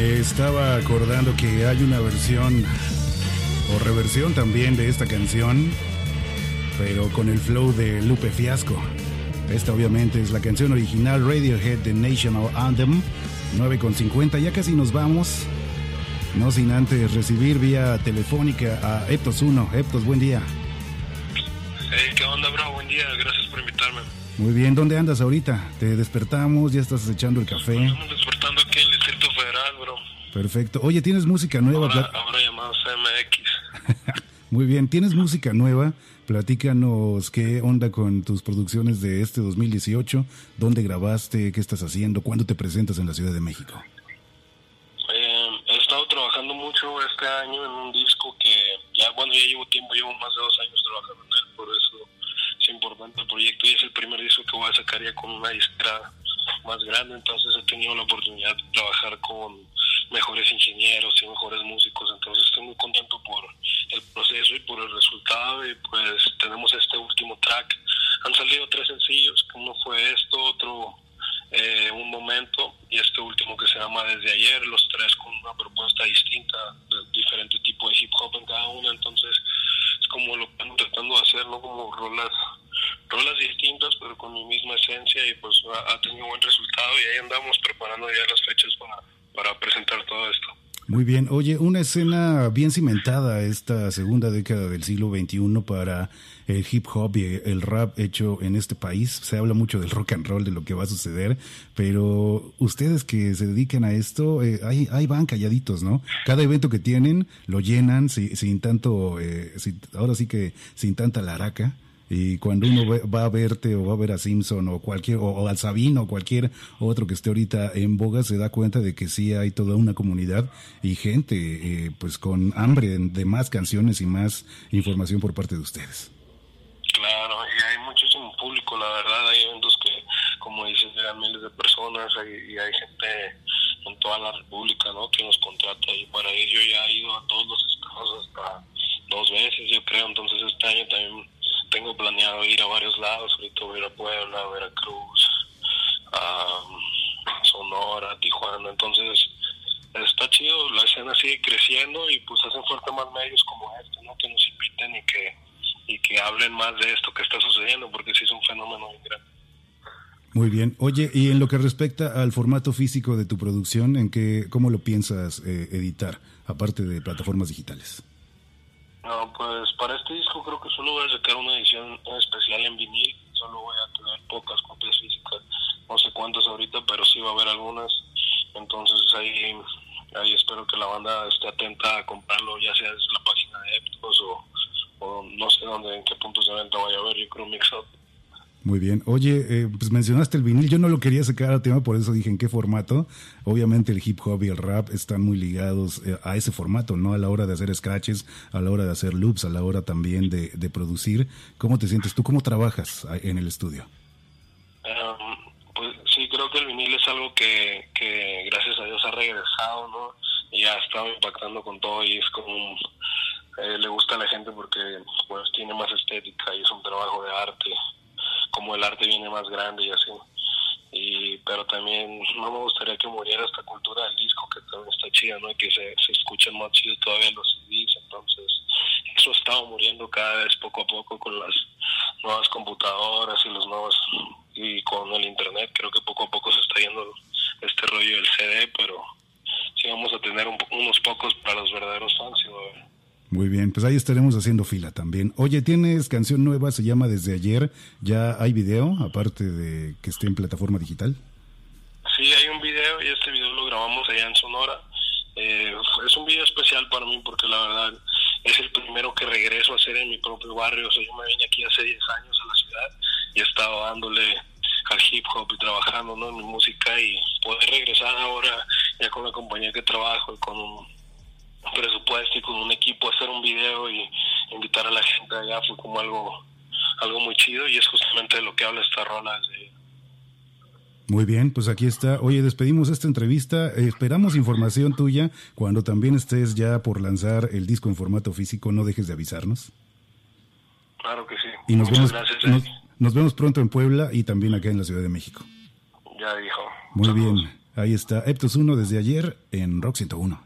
Speaker 1: Me estaba acordando que hay una versión o reversión también de esta canción, pero con el flow de Lupe Fiasco. Esta obviamente es la canción original Radiohead de National Anthem. Nueve con cincuenta, ya casi nos vamos. No sin antes recibir vía telefónica a Eptos uno. Eptos, buen día.
Speaker 6: Hey, ¿qué onda, bro? Buen día, gracias por invitarme.
Speaker 1: Muy bien, ¿dónde andas ahorita? ¿Te despertamos? ¿Ya estás echando el café?
Speaker 6: Estamos despertando aquí en el Distrito Federal, bro.
Speaker 1: Perfecto. Oye, ¿tienes música nueva?
Speaker 6: Ahora, ahora llamados M X.
Speaker 1: Muy bien, ¿tienes música nueva? Platícanos qué onda con tus producciones de este dos mil dieciocho. ¿Dónde grabaste? ¿Qué estás haciendo? ¿Cuándo te presentas en la Ciudad de México?
Speaker 6: Eh, he estado trabajando mucho este año en un disco que ya, bueno, ya llevo tiempo, llevo más de dos años trabajando en él, por eso es importante el proyecto y es el primer disco que voy a sacar ya con una disquera más grande, entonces he tenido la oportunidad de trabajar con mejores ingenieros y mejores músicos, entonces estoy muy contento por el proceso y por el resultado y pues tenemos este último track. Han salido tres sencillos, uno fue esto, otro eh, un momento y este último que se llama Desde Ayer, los tres con una propuesta distinta, de diferente tipo de hip hop en cada uno, entonces es como lo que ando tratando de hacer, ¿no? Como rolas rolas distintas pero con mi misma esencia y pues ha, ha tenido buen resultado y ahí andamos preparando ya las fechas para, para presentar todo esto.
Speaker 1: Muy bien. Oye, una escena bien cimentada esta segunda década del siglo veintiuno para el hip hop y el rap hecho en este país. Se habla mucho del rock and roll, de lo que va a suceder, pero ustedes que se dedican a esto, eh, ahí, ahí van calladitos, ¿no? Cada evento que tienen lo llenan sin, sin tanto, eh, sin, ahora sí que sin tanta laraca. Y cuando uno va a verte o va a ver a Simpson o cualquier o, o al Sabino o cualquier otro que esté ahorita en boga, se da cuenta de que sí hay toda una comunidad y gente eh, pues con hambre de más canciones y más información por parte de ustedes.
Speaker 6: Claro, y hay muchísimo público, la verdad, hay eventos que, como dices, llegan miles de personas y, y hay gente en toda la república, ¿no?, que nos contrata y para ello ya he ido a todos los estados hasta dos veces, yo creo, entonces este año también tengo planeado ir a varios lados, ahorita voy a ir a Puebla, a Veracruz, a Sonora, Tijuana, entonces está chido, la escena sigue creciendo y pues hacen falta más medios como este, ¿no?, que nos inviten y que y que hablen más de esto que está sucediendo, porque sí es un fenómeno muy grande.
Speaker 1: Muy bien. Oye, y en lo que respecta al formato físico de tu producción, ¿en qué, cómo lo piensas eh, editar, aparte de plataformas digitales?
Speaker 6: No, pues para este disco creo que solo voy a sacar una edición especial en vinil, solo voy a tener pocas copias físicas, no sé cuántas ahorita, pero sí va a haber algunas, entonces ahí ahí espero que la banda esté atenta a comprarlo, ya sea desde la página de Eptos o, o no sé dónde, en qué puntos de venta vaya a haber, yo creo Mix Up.
Speaker 1: Muy bien. Oye, eh, pues mencionaste el vinil, yo no lo quería sacar al tema, por eso dije en qué formato. Obviamente el hip hop y el rap están muy ligados eh, a ese formato, ¿no? A la hora de hacer scratches, a la hora de hacer loops, a la hora también de, de producir. ¿Cómo te sientes tú? ¿Cómo trabajas en el estudio?
Speaker 6: Um, pues sí, creo que el vinil es algo que, que gracias a Dios ha regresado, ¿no? Y ha estado impactando con todo y es como... Eh, le gusta a la gente porque pues tiene más estética y es un trabajo de arte, como el arte viene más grande y así, y pero también no me gustaría que muriera esta cultura del disco, que también está chida, ¿no?, y que se, se escuchen más chido todavía los C Ds, entonces eso ha estado muriendo cada vez poco a poco con las nuevas computadoras y los nuevos, y con el internet, creo que poco a poco se está yendo este rollo del C D, pero sí vamos a tener un, unos pocos para los verdaderos fans, y va a ver.
Speaker 1: Muy bien, pues ahí estaremos haciendo fila también. Oye, tienes canción nueva, se llama Desde Ayer. ¿Ya hay video, aparte de que esté en plataforma digital?
Speaker 6: Sí, hay un video y este video lo grabamos allá en Sonora. Eh, es un video especial para mí porque la verdad es el primero que regreso a hacer en mi propio barrio. O sea, yo me vine aquí hace diez años a la ciudad y he estado dándole al hip hop y trabajando, ¿no?, en mi música, y poder regresar ahora ya con la compañía que trabajo y con un presupuesto y con un equipo, hacer un video y invitar a la gente allá fue como algo algo muy chido, y es justamente de lo que habla esta rola. De...
Speaker 1: Muy bien, pues aquí está. Oye, despedimos esta entrevista, eh, esperamos información tuya cuando también estés ya por lanzar el disco en formato físico, no dejes de avisarnos.
Speaker 6: Claro que sí.
Speaker 1: Y nos
Speaker 6: Muchas
Speaker 1: vemos,
Speaker 6: gracias.
Speaker 1: nos, nos vemos pronto en Puebla y también acá en la Ciudad de México.
Speaker 6: Ya dijo.
Speaker 1: Muy
Speaker 6: Saludos.
Speaker 1: bien. Ahí está Eptos uno desde ayer en Rock ciento uno.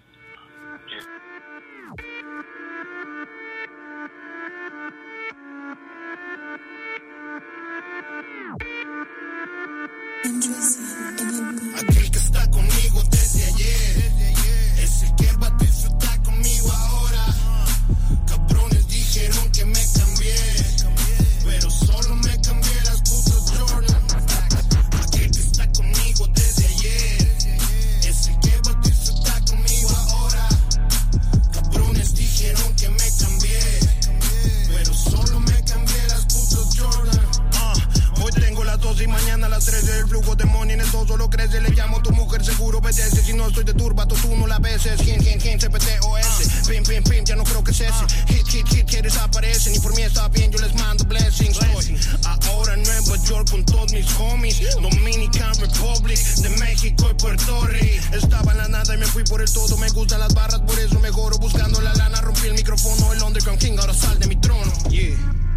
Speaker 7: Aquel que está conmigo desde ayer es el que va a disfrutar conmigo ahora. Cabrones dijeron que me cambié, pero solo me cambié las putas Jordan. Aquel que está conmigo desde ayer es el que va a disfrutar conmigo ahora. Cabrones dijeron que me cambié, pero solo me cambié las putas Jordan. uh, Hoy tengo las dos y mañana las tres. El flujo de money en el dos solo crece. Le llamo a tu mujer, seguro obedece. Si no estoy de turbato, tú no la beses. Gen, gen, gen, C P T O S. Pim, pim, pim, ya no creo que cese. Hit, hit, hit, que desaparecen. Y por mí está bien, yo les mando blessings. Estoy ahora en Nueva York con todos mis homies. Dominican Republic, de México y Puerto Rico. Estaba en la nada y me fui por el todo. Me gustan las barras, por eso mejoro. Buscando la lana, rompí el micrófono. El Underground King, ahora sal de mi trono. Yeah.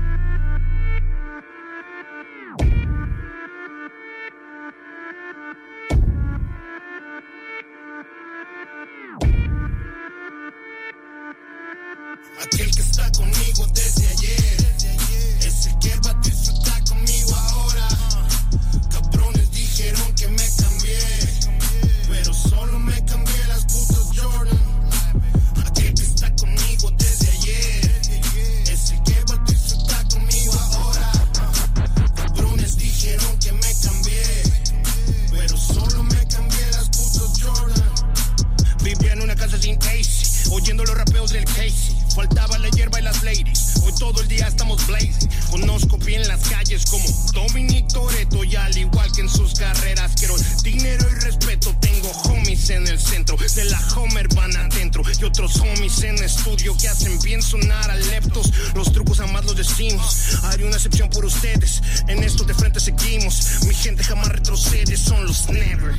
Speaker 7: Aquel que está conmigo desde ayer es el que va a disfrutar conmigo ahora. Cabrones dijeron que me cambié, pero solo me cambié las putas Jordan. Aquel que está conmigo desde ayer es el que va a disfrutar conmigo ahora. Cabrones dijeron que me cambié, pero solo me cambié las putas Jordan. Vivía en una casa sin A C, oyendo los rapeos del Casey. Faltaba la hierba y las ladies. Hoy todo el día estamos blazing. Conozco bien las calles como Dominic Toretto. Y al igual que en sus carreras quiero dinero y respeto. Tengo homies en el centro de la Homer van adentro. Y otros homies en estudio que hacen bien sonar a leptos. Los trucos jamás los decimos. Haré una excepción por ustedes. En esto de frente seguimos. Mi gente jamás retrocede. Son los never.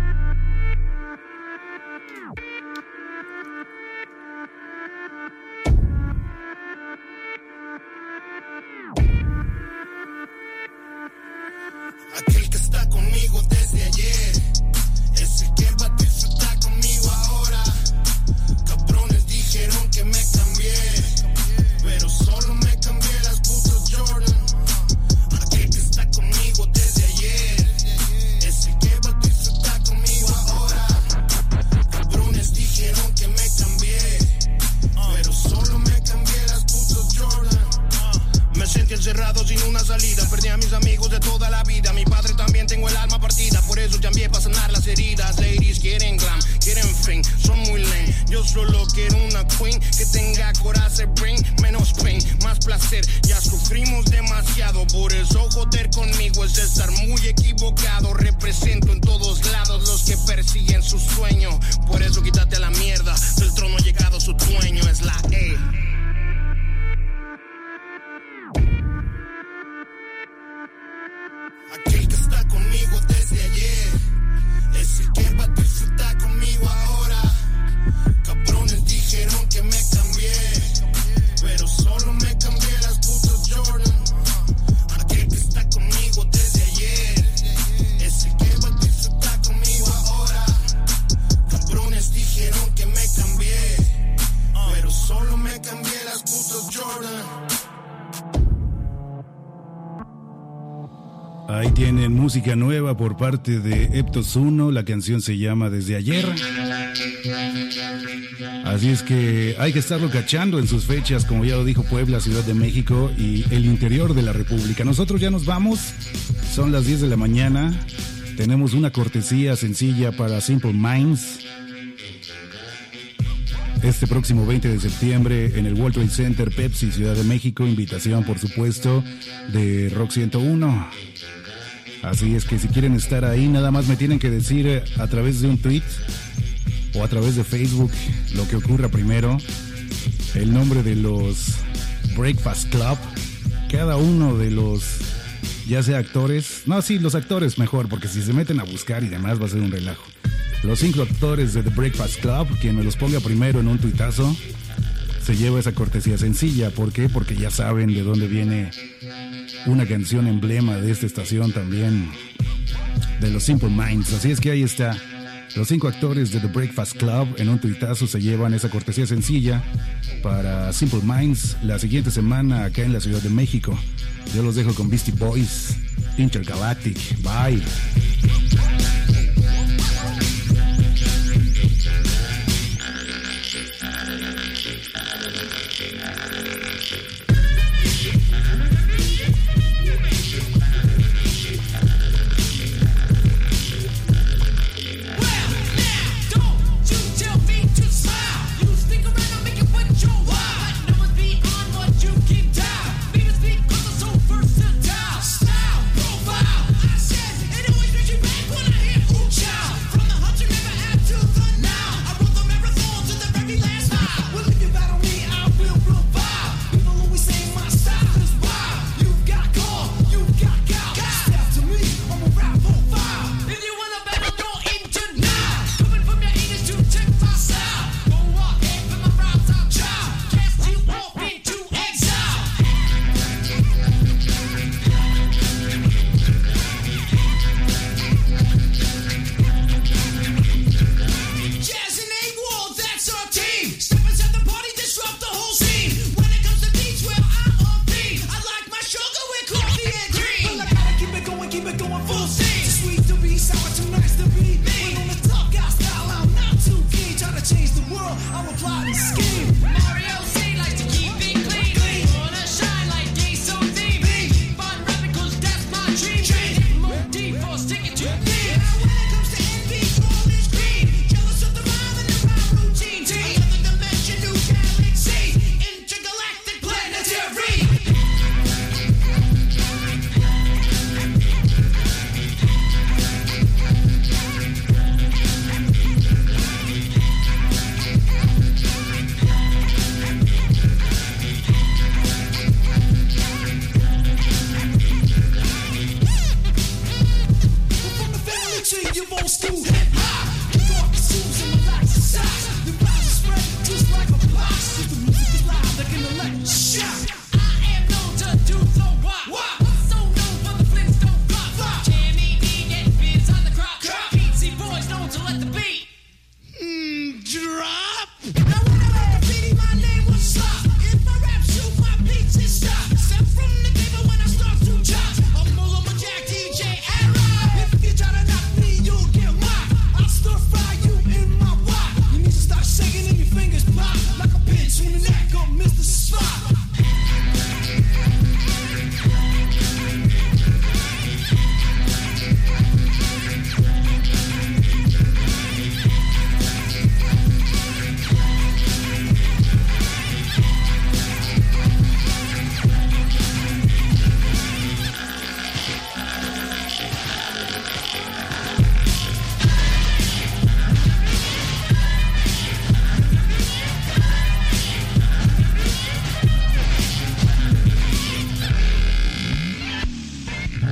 Speaker 7: Aquel que está conmigo desde ayer es el que va a disfrutar conmigo ahora. Cabrones dijeron que me cambié, pero solo me cambié las putas Jordan. Aquel que está conmigo desde ayer es el que va a disfrutar conmigo ahora. Cabrones dijeron que me cambié, pero solo me cambié las putas Jordan. Me sentí encerrado sin una salida. Perdí a mis amigos de toda la vida. Mi padre también, tengo el alma partida. Por eso cambié para sanar las heridas. Ladies quieren glam, quieren fame, son muy lame. Yo solo quiero una queen que tenga corazón, brain, menos pain, más placer. Ya sufrimos demasiado, por eso joder conmigo es estar muy equivocado. Represento en todos lados los que persiguen su sueño. Por eso quítate a la mierda, del trono ha llegado su dueño. Es la E. Aquel que está conmigo desde ayer es el que va a disfrutar conmigo ahora. Cabrones dijeron que me cambié, pero solo me cambié las putas Jordan. Aquel que está conmigo desde ayer es el que va a disfrutar conmigo ahora. Cabrones dijeron que me cambié, pero solo me cambié las putas Jordan.
Speaker 1: Ahí tienen música nueva por parte de Eptos uno, la canción se llama Desde Ayer. Así es que hay que estarlo cachando en sus fechas, como ya lo dijo Puebla, Ciudad de México y el interior de la República. Nosotros ya nos vamos, son las diez de la mañana, tenemos una cortesía sencilla para Simple Minds. Este próximo veinte de septiembre en el World Trade Center, Pepsi, Ciudad de México, invitación por supuesto de Rock ciento uno. Así es que si quieren estar ahí, nada más me tienen que decir a través de un tweet o a través de Facebook lo que ocurra primero, el nombre de los Breakfast Club, cada uno de los, ya sea actores, no, sí, los actores mejor, porque si se meten a buscar y demás va a ser un relajo. Los cinco actores de The Breakfast Club, quien me los ponga primero en un tuitazo, se lleva esa cortesía sencilla. ¿Por qué? Porque ya saben de dónde viene una canción emblema de esta estación también, de los Simple Minds. Así es que ahí está. Los cinco actores de The Breakfast Club en un tuitazo se llevan esa cortesía sencilla para Simple Minds la siguiente semana acá en la Ciudad de México. Yo los dejo con Beastie Boys, Intergalactic. Bye.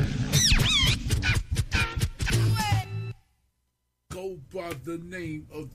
Speaker 5: by the name of